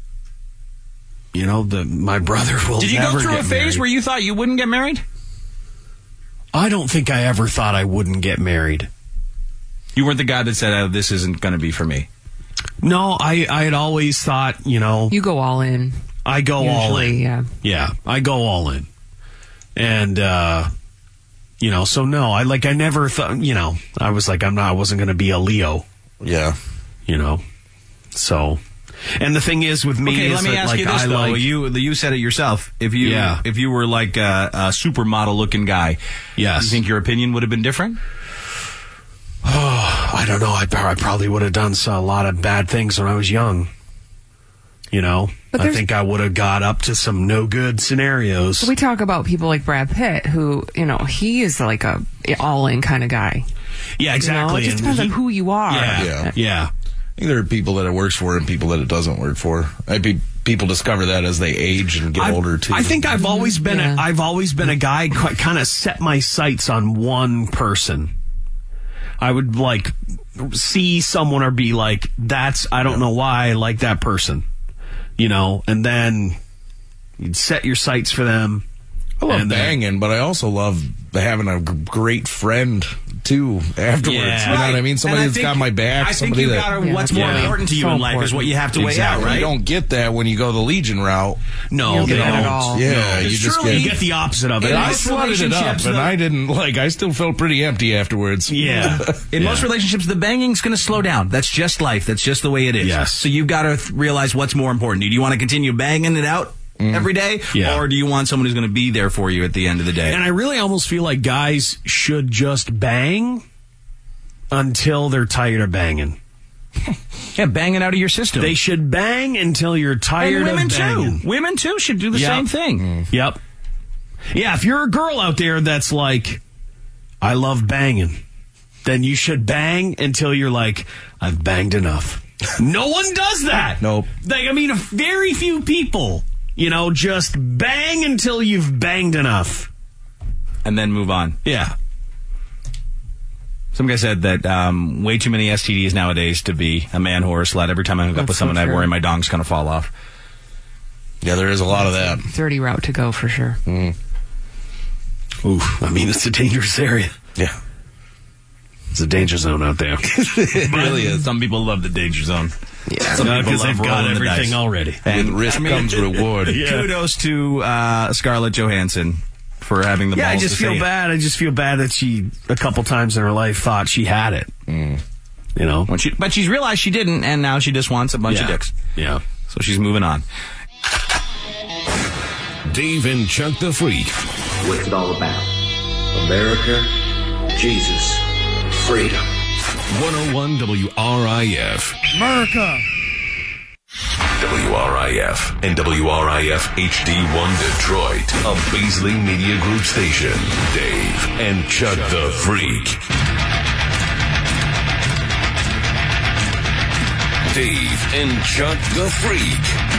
You know, the my brother will. Did you never go through get a phase married. where you thought you wouldn't get married? I don't think I ever thought I wouldn't get married. You weren't the guy that said, oh, this isn't going to be for me. No, I I had always thought, you know, you go all in. I go all Usually, in. yeah. Yeah, I go all in. And uh you know, so no, I like I never thought, you know, I was like I'm not I wasn't going to be a Leo. Yeah. You know. So, and the thing is with me Okay, is let me that, ask like, you this I though. like, You you said it yourself. If you Yeah. if you were like a, a supermodel looking guy, yes, you think your opinion would have been different? Oh, I don't know. I, I probably would have done so, a lot of bad things when I was young. You know, But I there's- think I would have got up to some no good scenarios. So we talk about people like Brad Pitt, who, you know, he is like a all-in kind of guy. Yeah, exactly. You know, it just And depends he- on who you are. Yeah. Yeah. Yeah. I think there are people that it works for and people that it doesn't work for. I be people discover that as they age and get I, older too. I think I've always been Yeah. a, I've always been a guy quite kind of set my sights on one person. I would like see someone or be like, that's I don't know why I like that person. You know, and then you'd set your sights for them. I love and then- banging, but I also love having a g- great friend too afterwards. Yeah. You know what I mean? Somebody And I that's think- got my back. I think somebody you that gotta- what's more Yeah. important to you So in life is what you have to weigh exactly. out, right? You don't get that when you go the Legion route. No, You don't they get that don't. at all. Yeah, No. you It's just truly- get. You get the opposite of it. In I most slutted it up, relationships, and the- I didn't like. I still felt pretty empty afterwards. Yeah. In Yeah. most relationships, the banging's going to slow down. That's just life. That's just the way it is. Yes. So you've got to th- realize what's more important. Do you want to continue banging it out every day? Yeah. Or do you want someone who's going to be there for you at the end of the day? And I really almost feel like guys should just bang until they're tired of banging. yeah, bang it out of your system. They should bang until you're tired and women of banging. too. Women too should do the Yep. same thing. Yep. Yeah, if you're a girl out there that's like, I love banging, then you should bang until you're like, I've banged enough. No one does that. Nope. Like, I mean, very few people, you know, just bang until you've banged enough. And then move on. Yeah. Some guy said that um, way too many S T Ds nowadays to be a man whore or slut. Every time I hook up That's with so someone, I true. worry my dong's going to fall off. Yeah, there is a lot of that. Dirty route to go for sure. Mm. Oof. I mean, it's a dangerous area. Yeah. It's a danger zone out there. It really is. Some people love the danger zone. Yeah, Some people because love they've got rolling the everything dice. already. And With risk I mean, comes reward. Yeah. Kudos to uh, Scarlett Johansson for having the Yeah, I balls just to feel say it. bad. I just feel bad that she, a couple times in her life, thought she had it. Mm. You know? When she, but she's realized she didn't, and now she just wants a bunch Yeah. of dicks. Yeah. So she's moving on. Dave and Chuck the Freak. What's it all about? America, Jesus, freedom. one oh one W R I F. America. W R I F and W R I F H D one Detroit, a Beasley Media Group station. Dave and Chuck the Freak. Dave and Chuck the Freak.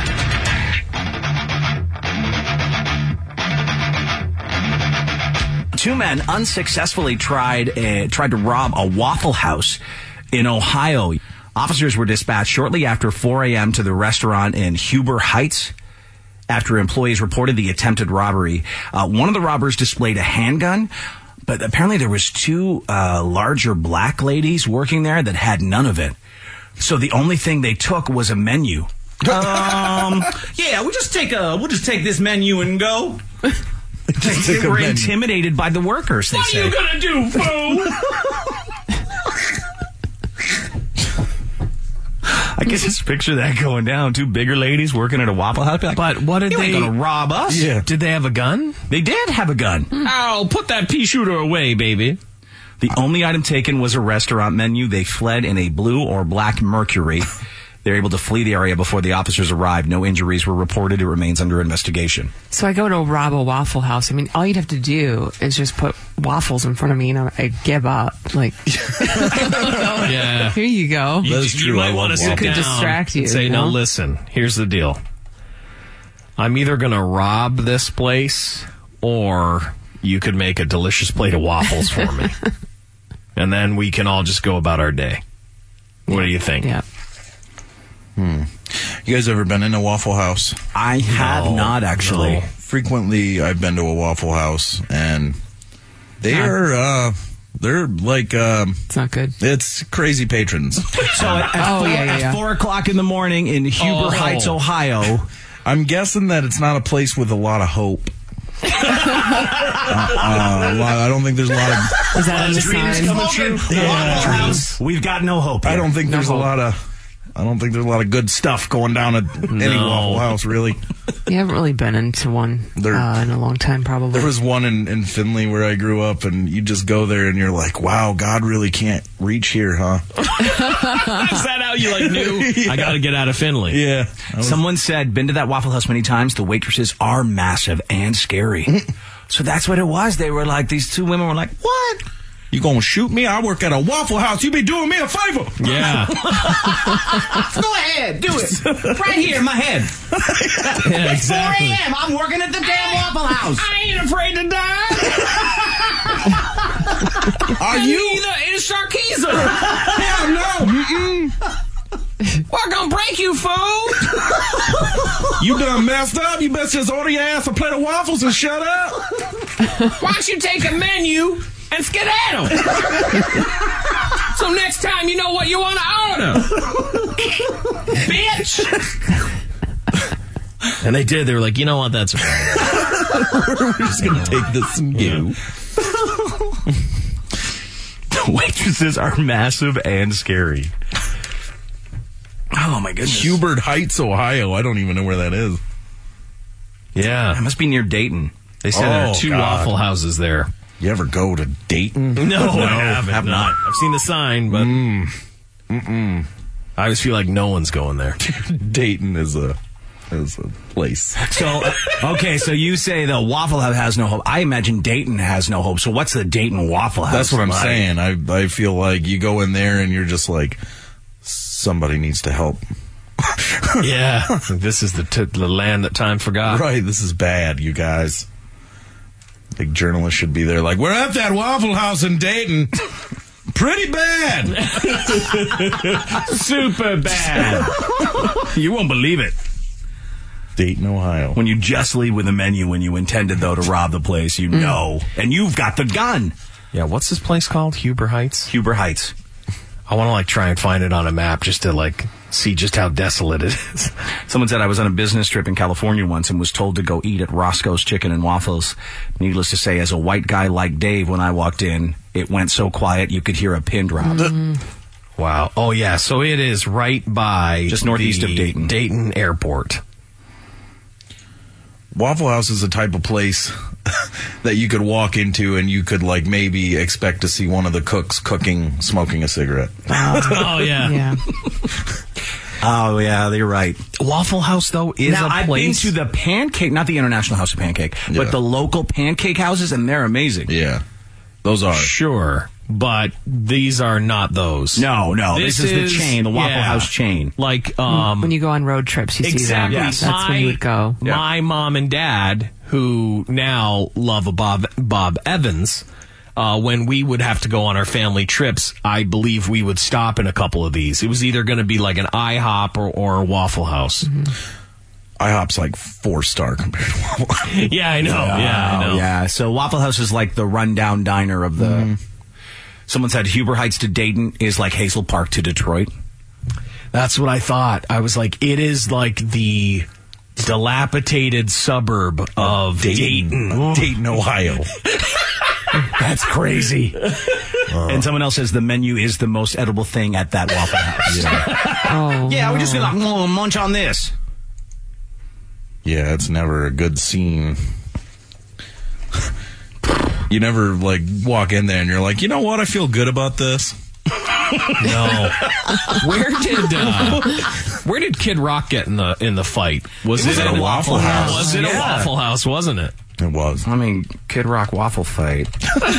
Two men unsuccessfully tried uh, tried to rob a Waffle House in Ohio. Officers were dispatched shortly after four a.m. to the restaurant in Huber Heights after employees reported the attempted robbery. Uh, one of the robbers displayed a handgun, but apparently there was two uh, larger black ladies working there that had none of it. So the only thing they took was a menu. um, yeah, we'll just take a we'll just take this menu and go. They were intimidated by the workers, they What say. are you gonna do, fool? I guess just picture that going down. Two bigger ladies working at a Waffle House. Like, but what did you they... ain't gonna rob us. Yeah. Did they have a gun? They did have a gun. Oh, put that pea shooter away, baby. The only item taken was a restaurant menu. They fled in a blue or black Mercury. They were able to flee the area before the officers arrived. No injuries were reported. It remains under investigation. So I go to rob a Waffle House. I mean, all you'd have to do is just put waffles in front of me, and I, I give up. Like, Yeah. here you go. You, That's you true. I might want love to sit It could down distract you, and say, you no, know? listen, here's the deal. I'm either going to rob this place, or you could make a delicious plate of waffles for me. And then we can all just go about our day. What do you think? Yeah. Hmm. You guys ever been in a Waffle House? I have No, not, actually. no. Frequently, I've been to a Waffle House, and they are, uh, they're like, um, It's not good. it's crazy patrons. So at, at, Oh, four, yeah, yeah, at yeah. four o'clock in the morning in Huber Oh. Heights, Ohio. I'm guessing that it's not a place with a lot of hope. uh, uh, a lot- I don't think there's a lot of. Is that in the sign? Coming true. Yeah. House. We've got no hope here. I don't think No there's hope. a lot of. I don't think there's a lot of good stuff going down at any No. Waffle House, really. You haven't really been into one There- uh, in a long time, probably. There was one in, in Findlay where I grew up, and you just go there and you're like, wow, God really can't reach here, huh? Is that how you like knew? I got to get out of Finley. Yeah. Someone said, been to that Waffle House many times. The waitresses are massive and scary. So that's what it was. They were like, these two women were like, what? You gonna shoot me? I work at a Waffle House. You be doing me a favor. Yeah. Go ahead, do it. Right here in my head. Yeah, exactly. four a.m. I'm working at the damn Waffle House. I ain't afraid to die. Are you? Either is Sarkeesian. Hell no. Mm-mm. We're gonna break you, fool. You done messed up. You best just order your ass a plate of waffles and shut up. Why don't you take a menu and skedaddle? So next time you know what you want to order. Bitch. And they did. They were like, you know what? That's right. We're just gonna take this and go. The waitresses are massive and scary. Oh, my goodness. Huber Heights, Ohio. I don't even know where that is. Yeah. It must be near Dayton. They said there Oh, are two God. Waffle Houses there. You ever go to Dayton? No, I haven't. have no. not. I've seen the sign, but Mm. Mm-mm. I always feel like no one's going there. Dayton is a is a place. So, uh, okay, so you say the Waffle House has no hope. I imagine Dayton has no hope. So what's the Dayton Waffle House? That's what I'm like? saying. I I feel like you go in there and you're just like, somebody needs to help. Yeah. This is the t- the land that time forgot. Right, this is bad, you guys. Big journalists should be there like, we're at that Waffle House in Dayton. Pretty bad. Super bad. You won't believe it. Dayton, Ohio. When you just leave with a menu when you intended, though, to rob the place, you know. And you've got the gun. Yeah, what's this place called? Huber Heights? Huber Heights. I want to like try and find it on a map just to like see just how desolate it is. Someone said I was on a business trip in California once and was told to go eat at Roscoe's Chicken and Waffles. Needless to say, as a white guy like Dave, when I walked in, it went so quiet you could hear a pin drop. Mm-hmm. Wow. Oh, yeah. So it is right by just northeast of Dayton. Dayton Airport. Waffle House is the type of place that you could walk into and you could like maybe expect to see one of the cooks cooking, smoking a cigarette. Oh, yeah. Yeah. Oh, yeah, you're right. Waffle House, though, is now, a I've place... been to the pancake, not the International House of Pancake, Yeah. but the local pancake houses, and they're amazing. Yeah, those are. Sure, but these are not those. No, no, this, is, the chain, the Waffle yeah, House chain. Like, um... when you go on road trips, you exactly. see them. Yes. That's my, when you would go. My mom and dad, who now love a Bob, Bob Evans... Uh, when we would have to go on our family trips, I believe we would stop in a couple of these. It was either going to be like an IHOP or, or a Waffle House. Mm-hmm. IHOP's like four star compared to Waffle House. Yeah, I know. Yeah, I know. Yeah, so Waffle House is like the rundown diner of the... Mm. Someone said Huber Heights to Dayton is like Hazel Park to Detroit. That's what I thought. I was like, it is like the dilapidated suburb of Dayton. Dayton, Dayton Ohio. That's crazy. Uh, and someone else says the menu is the most edible thing at that Waffle House. Yeah, oh, yeah we're just going to oh, munch on this. Yeah, it's never a good scene. You never, like, walk in there and you're like, you know what? I feel good about this. No. Where did uh, where did Kid Rock get in the in the fight? Was it, it, it at a Waffle House? Was it yeah. a Waffle House? Wasn't it? It was. I mean, Kid Rock waffle fight.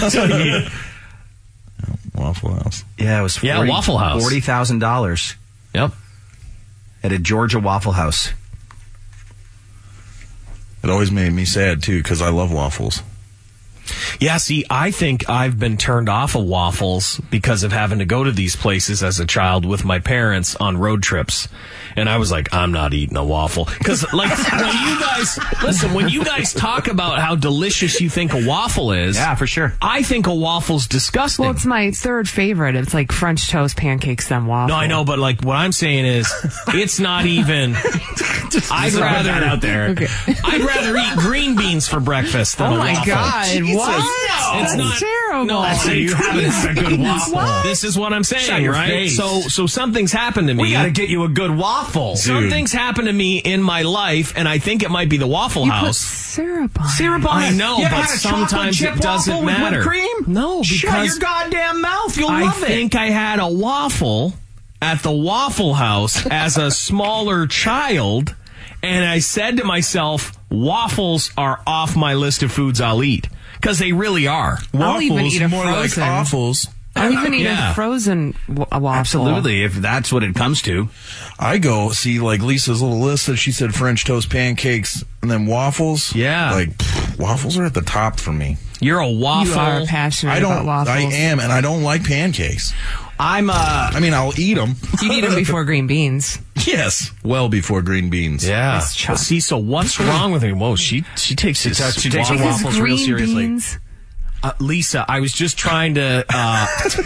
Waffle House. Yeah, it was. forty, yeah, Waffle House. Forty thousand dollars. Yep. At a Georgia Waffle House. It always made me sad too because I love waffles. Yeah, see, I think I've been turned off of waffles because of having to go to these places as a child with my parents on road trips. And I was like, I'm not eating a waffle. Because, like, when you guys, listen, when you guys talk about how delicious you think a waffle is. Yeah, for sure. I think a waffle's disgusting. Well, it's my third favorite. It's like French toast, pancakes, then waffle. No, I know, but, like, what I'm saying is, it's not even. Just I'd rather. that out there. Okay. I'd rather eat green beans for breakfast than oh a waffle. Oh, my God. Jesus. What? No, it's That's not terrible. No, That's so you haven't had a good waffle. What? This is what I'm saying, Shut your right? face. So, so something's happened to me. We got to get you a good waffle. Something's happened to me in my life, and I think it might be the Waffle You House. put syrup on it. Syrup on I it. know, You ever but had a chocolate sometimes chip it doesn't waffle with matter. whipped cream? No, because Shut your goddamn mouth. You'll I love it. think I had a waffle at the Waffle House as a smaller child, and I said to myself, waffles are off my list of foods I'll eat. Because they really are. I'll Waffles, even eat a more frozen. like waffles. I'll even eat Yeah. a frozen w- a waffle. Absolutely, if that's what it comes to. I go see like Lisa's little list that she said French toast, pancakes, and then waffles. Yeah. Like pff, waffles are at the top for me. You're a waffle. You are passionate I don't. about waffles. I am, and I don't like pancakes. I'm, uh... I mean, I'll eat them. You eat them before green beans. Yes, well before green beans. Yeah. Nice chop. See, so what's wrong with her? Whoa, she she takes it. She takes her Because waffles real green seriously. beans. Uh, Lisa, I was just trying to. Uh,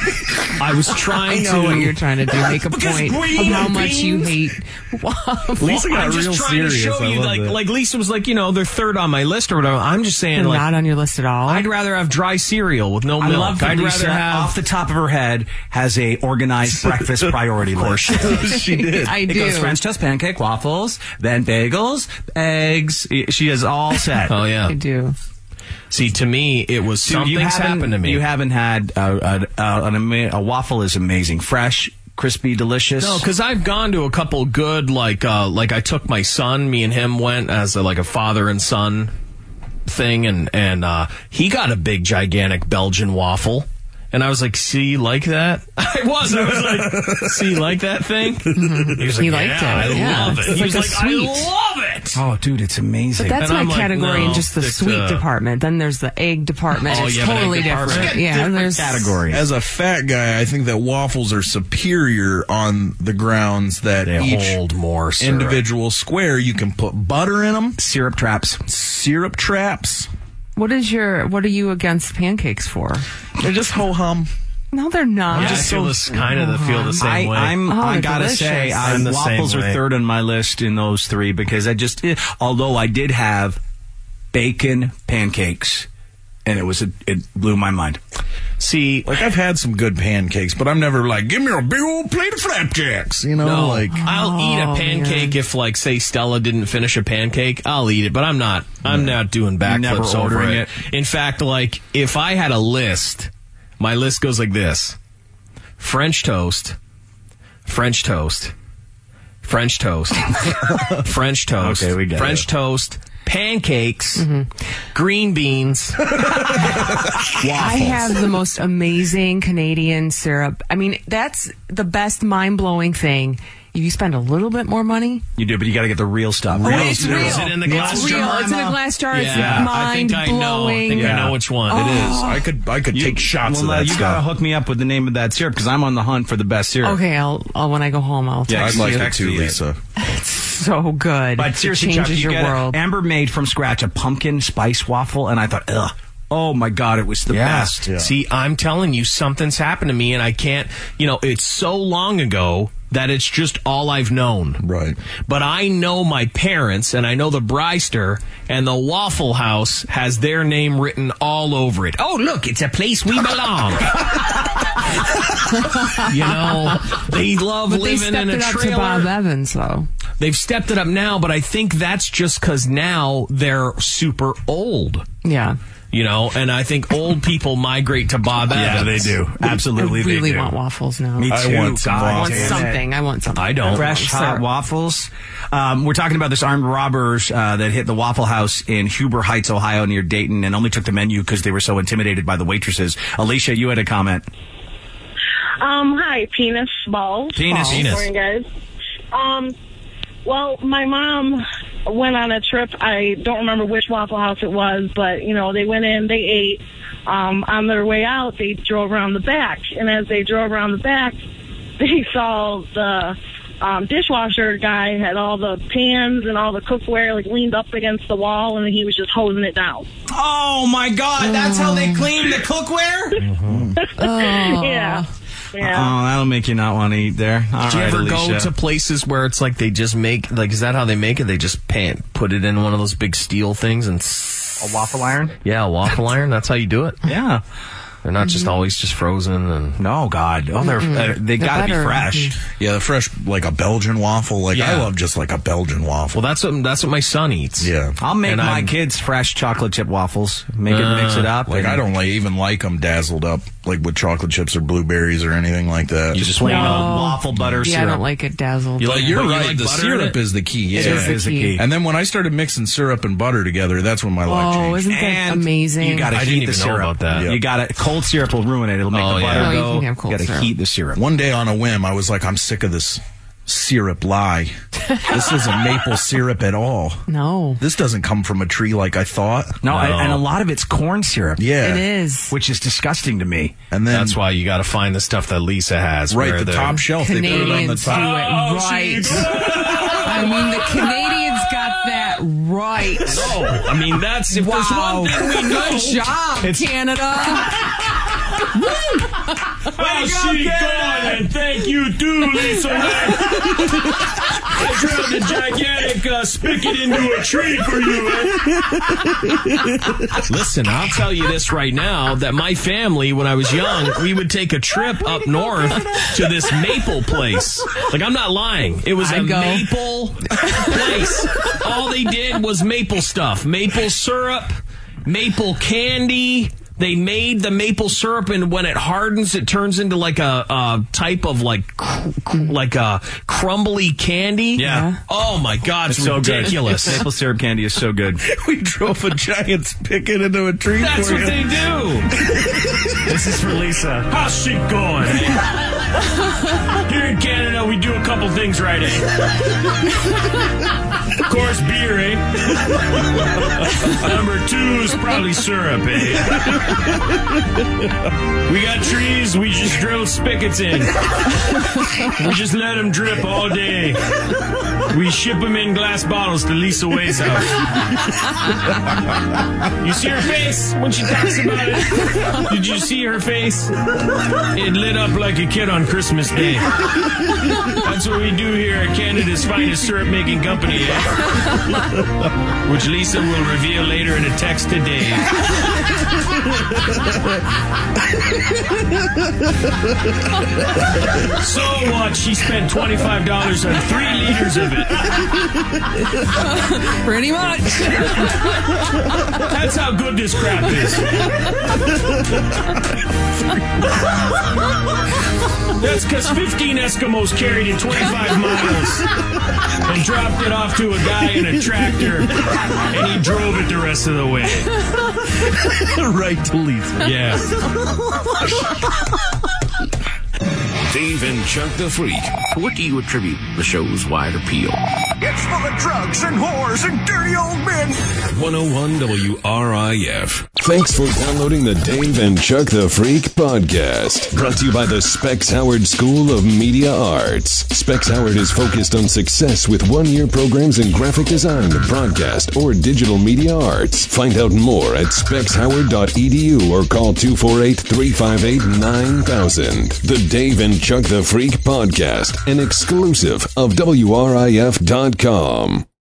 I was I trying know to. what you're trying to do. Make a Because point of green how much you beans- hate waffles. Lisa got I'm just real trying serious. to show I you, love like, that. like Lisa was like, you know, they're third on my list or whatever. I'm just saying, They're like, not on your list at all. I'd rather have dry cereal with no I milk. love that I'd Lisa, rather have. off the top of her head, has a organized breakfast priority list. she did. I It do. goes French toast, pancake, waffles, then bagels, eggs. She has all set. Oh yeah. I do. See, to me, it was Dude, you something's haven't- happened to me. You haven't had uh, a, a, an ama- a waffle is amazing, fresh, crispy, delicious. No, because I've gone to a couple good, like, uh, like I took my son. Me and him went as a, like a father and son thing, and and uh, he got a big, gigantic Belgian waffle. And I was like, see, you like that? I was. I was like, see, you like that thing? He was like, He liked yeah, it, I yeah. love it. It's he was like like, a sweet. I love it. Oh, dude, it's amazing. But that's And my I'm like, category no, in just the stick sweet to- department. Then there's the egg department. Oh, it's you have an egg totally department? different. Yeah, Different there's category. As a fat guy, I think that waffles are superior on the grounds that They each hold more syrup. individual square you can put butter in them, Syrup traps. syrup traps. What is your? What are you against pancakes for? They're just ho hum. No, they're not. Yeah, I feel this kind of feel the same I, way. I'm, Oh, I they're gotta delicious. say, I, I'm the waffles same are way. third on my list in those three because I just, eh, although I did have bacon pancakes, and it was a, it blew my mind. See, like I've had some good pancakes, but I'm never like, give me a big old plate of flapjacks. You know, no, like I'll eat a Oh, pancake man. if, like, say Stella didn't finish a pancake. I'll eat it, but I'm not. I'm not doing backflips never over ordering it. In fact, like, if I had a list, my list goes like this: French toast, French toast, French toast, French toast, Okay, we got French it. toast, pancakes, green beans, I have the most amazing Canadian syrup. I mean, that's the best mind-blowing thing. If you spend a little bit more money, You do, but you got to get the real stuff. Oh, Real it's stuff. real. Is it in the It's glass real. jar? It's in a glass jar. It's Yeah, I think I know. I mind-blowing. think I know which one. Oh. it is. I could I could You- take shots well, of uh, that you stuff. gotta hook me up with the name of that syrup because I'm on the hunt for the best syrup. Okay, I'll, I'll when I go home, I'll Yeah, text I'd like you. it too, you. Lisa. So good. But It seriously, Chuck, changes you your get it. world. Amber made from scratch a pumpkin spice waffle, and I thought, ugh, oh my god, it was the Yeah. best. See, I'm telling you, something's happened to me, and I can't, you know, it's so long ago that it's just all I've known. Right. But I know my parents, and I know the Bryster, and the Waffle House has their name written all over it. Oh, look, it's a place we belong. You know, they love but they living stepped in a it up trailer. to Bob Evans, though. They've stepped it up now, but I think that's just because now they're super old. Yeah. You know, and I think old people migrate to Bob Yeah, Evans. they do. Absolutely, I really they do. want waffles now. Me too. I want some God I want damn it. something. I want something. I don't. Fresh hot Syrup. waffles. Um, we're talking about this armed robbers uh, that hit the Waffle House in Huber Heights, Ohio, near Dayton, and only took the menu because they were so intimidated by the waitresses. Alicia, you had a comment. Um, hi, penis balls. Penis. Good Penis. morning, guys. Um, well, my mom went on a trip. I don't remember which Waffle House it was, but, you know, they went in, they ate. Um, on their way out, they drove around the back. And as they drove around the back, they saw the um, dishwasher guy had all the pans and all the cookware, like, leaned up against the wall, and he was just hosing it down. Oh, my God. That's how they clean the cookware? Yeah. Yeah. Oh, that'll make you not want to eat there. All Do you right, ever Alicia. go to places where it's like they just make, like, is that how they make it? They just pan, put it in one of those big steel things and... a waffle iron? Yeah, a waffle iron. That's how you do it? Yeah. They're not just always just frozen and... No, God. Oh, they're, uh, they They're gotta be better. fresh. Yeah, the fresh, like a Belgian waffle. Like, I Yeah. love just like a Belgian waffle. Well, that's what that's what my son eats. Yeah. I'll make And my I'm- kids fresh chocolate chip waffles. Make it, mix it up. Like, and- I don't like even like them dazzled up, like with chocolate chips or blueberries or anything like that. You just plain old waffle butter Yeah, I syrup. don't like it dazzled. You like, you're but you right. like the butter in syrup it? is the key. Yeah. It is the is the key. key. And then when I started mixing syrup and butter together, that's when my life Oh, changed. isn't that And amazing? You gotta I heat didn't the even know syrup. about that. You gotta cold syrup will ruin it. It'll make Oh, the yeah. butter No, you go. can have cold gotta syrup. heat the syrup. One day on a whim, I was like, I'm sick of this syrup lie. This isn't maple syrup at all. No. This doesn't come from a tree like I thought. No, No. And, and a lot of it's corn syrup. Yeah. It is. Which is disgusting to me. And then That's why you got to find the stuff that Lisa has. right where the they're- top shelf, they put it on the Canadians do it top. right. I mean, the Canadians got that right. No, I mean, that's, if there's Wow. one thing we know. Good job, Canada. Well, she gone, and thank you too, Lisa. I dropped a gigantic uh, spigot into a tree for you. Eh? Listen, I'll tell you this right now, that my family, when I was young, we would take a trip up north to this maple place. Like, I'm not lying. It was a I'd go. maple place. All they did was maple stuff. Maple syrup, maple candy. They made the maple syrup, and when it hardens, it turns into like a, a type of like cr- cr- like a crumbly candy. Yeah. Oh my God, it's, It's so ridiculous. good. Maple syrup candy is so good. We drove a giant spigot into a tree. That's for what you. they do. This is for Lisa. How's she going? Eh? Here in Canada, we do a couple things right, eh? Of course, beer, eh? Number two is probably syrup, eh? We got trees, we just drill spigots in. We just let them drip all day. We ship them in glass bottles to Lisa Way's house. You see her face when she talks about it? Did you see her face? It lit up like a kid on Christmas Day. That's what we do here at Canada's finest syrup-making company, eh? Which Lisa will reveal later in a text to Dave. So what? She spent twenty-five dollars on three liters of it. Pretty much. That's how good this crap is. That's because fifteen Eskimos carried it twenty-five miles and dropped it off to a guy in a tractor, and he drove it the rest of the way. Right to Lisa. Yeah. Dave and Chuck the Freak. What do you attribute the show's wide appeal? It's full of drugs and whores and dirty old men. one oh one W R I F. Thanks for downloading the Dave and Chuck the Freak podcast. Brought to you by the Specs Howard School of Media Arts. Specs Howard is focused on success with one-year programs in graphic design, broadcast, or digital media arts. Find out more at specs howard dot e d u or call two four eight, three five eight, nine thousand. The Dave and Chuck the Freak podcast, an exclusive of W R I F dot com.